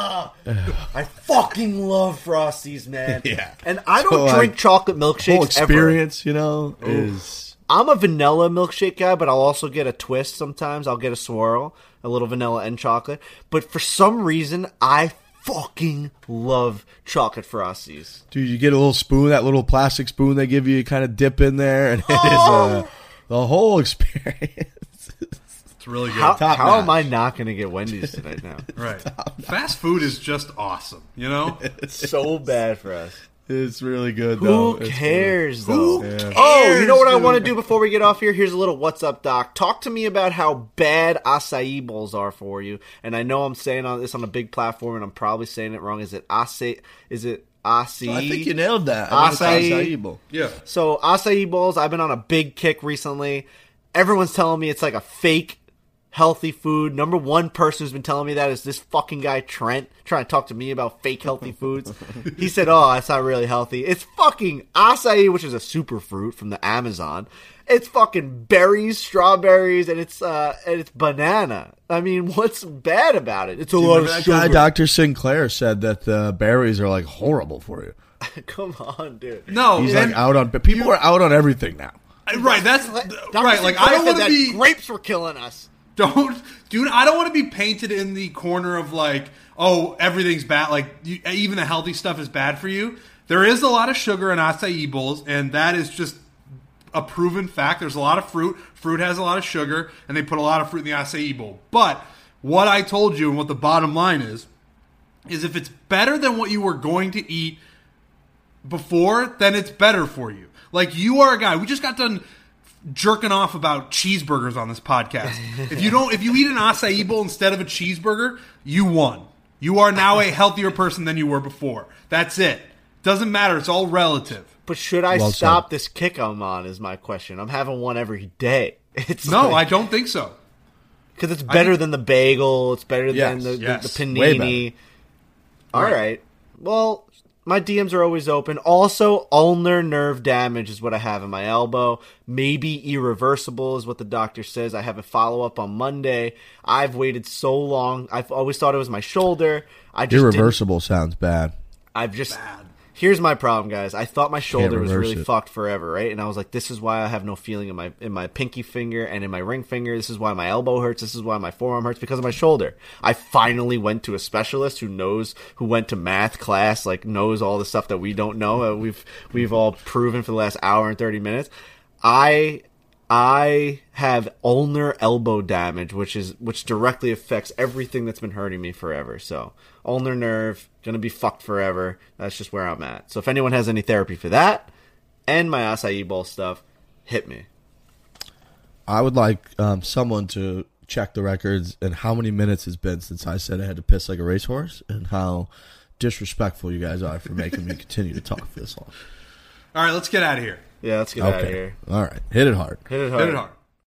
I fucking love Frosties, man. Yeah. And I don't drink chocolate milkshakes whole experience, ever. Is... I'm a vanilla milkshake guy, but I'll also get a twist sometimes. I'll get a swirl, a little vanilla and chocolate. But for some reason, I fucking love chocolate Frosties. Dude, you get a little spoon, that little plastic spoon they give you kind of dip in there, and it is the whole experience. It's really good. How am I not going to get Wendy's tonight now? Right. Fast food is just awesome, you know? It's so bad for us. It's really good, though. Who cares, though? Who cares, oh, you know what I want to do before we get off here? Here's a little What's Up, Doc. Talk to me about how bad acai bowls are for you. And I know I'm saying this on a big platform, and I'm probably saying it wrong. Is it acai? Is it acai? I think you nailed that. Acai bowl. Yeah. So acai bowls, I've been on a big kick recently. Everyone's telling me it's like a fake healthy food. Number one person who's been telling me that is this fucking guy Trent, trying to talk to me about fake healthy foods. He said, oh, it's not really healthy. It's fucking acai, which is a superfruit from the Amazon. It's fucking berries, strawberries, and it's banana. I mean, what's bad about it? It's a lot of sugar. That guy, Dr. Sinclair, said that the berries are like horrible for you. Come on, dude. No, he's like out on. People are out on everything now. Right, that's right. Like, I don't want to be. Grapes were killing us. Dude, I don't want to be painted in the corner of like, oh, everything's bad. Like, even the healthy stuff is bad for you. There is a lot of sugar in acai bowls, and that is just a proven fact. There's a lot of fruit. Fruit has a lot of sugar, and they put a lot of fruit in the acai bowl. But what I told you and what the bottom line is if it's better than what you were going to eat before, then it's better for you. Like, you are a guy. We just got done jerking off about cheeseburgers on this podcast. If you eat an acai bowl instead of a cheeseburger, you won. You are now a healthier person than you were before. That's it. Doesn't matter. It's all relative. But should I stop this kick I'm on is my question. I'm having one every day. I don't think so. Because it's better than the bagel. It's better than the panini. Way better. All right. Well, my DMs are always open. Also, ulnar nerve damage is what I have in my elbow. Maybe irreversible is what the doctor says. I have a follow-up on Monday. I've waited so long. I've always thought it was my shoulder. Irreversible sounds bad. Here's my problem, guys. I thought my shoulder was really fucked forever, right? And I was like, this is why I have no feeling in my pinky finger and in my ring finger. This is why my elbow hurts. This is why my forearm hurts, because of my shoulder. I finally went to a specialist who went to math class, like knows all the stuff that we don't know. We've all proven for the last hour and 30 minutes. I have ulnar elbow damage, which directly affects everything that's been hurting me forever. So ulnar nerve, gonna be fucked forever. That's just where I'm at. So if anyone has any therapy for that and my acai bowl stuff, hit me. I would like someone to check the records and how many minutes it's been since I said I had to piss like a racehorse, and how disrespectful you guys are for making me continue to talk for this long. All right, let's get out of here. Yeah, let's get out of here. All right. Hit it hard. Hit it hard. Hit it hard.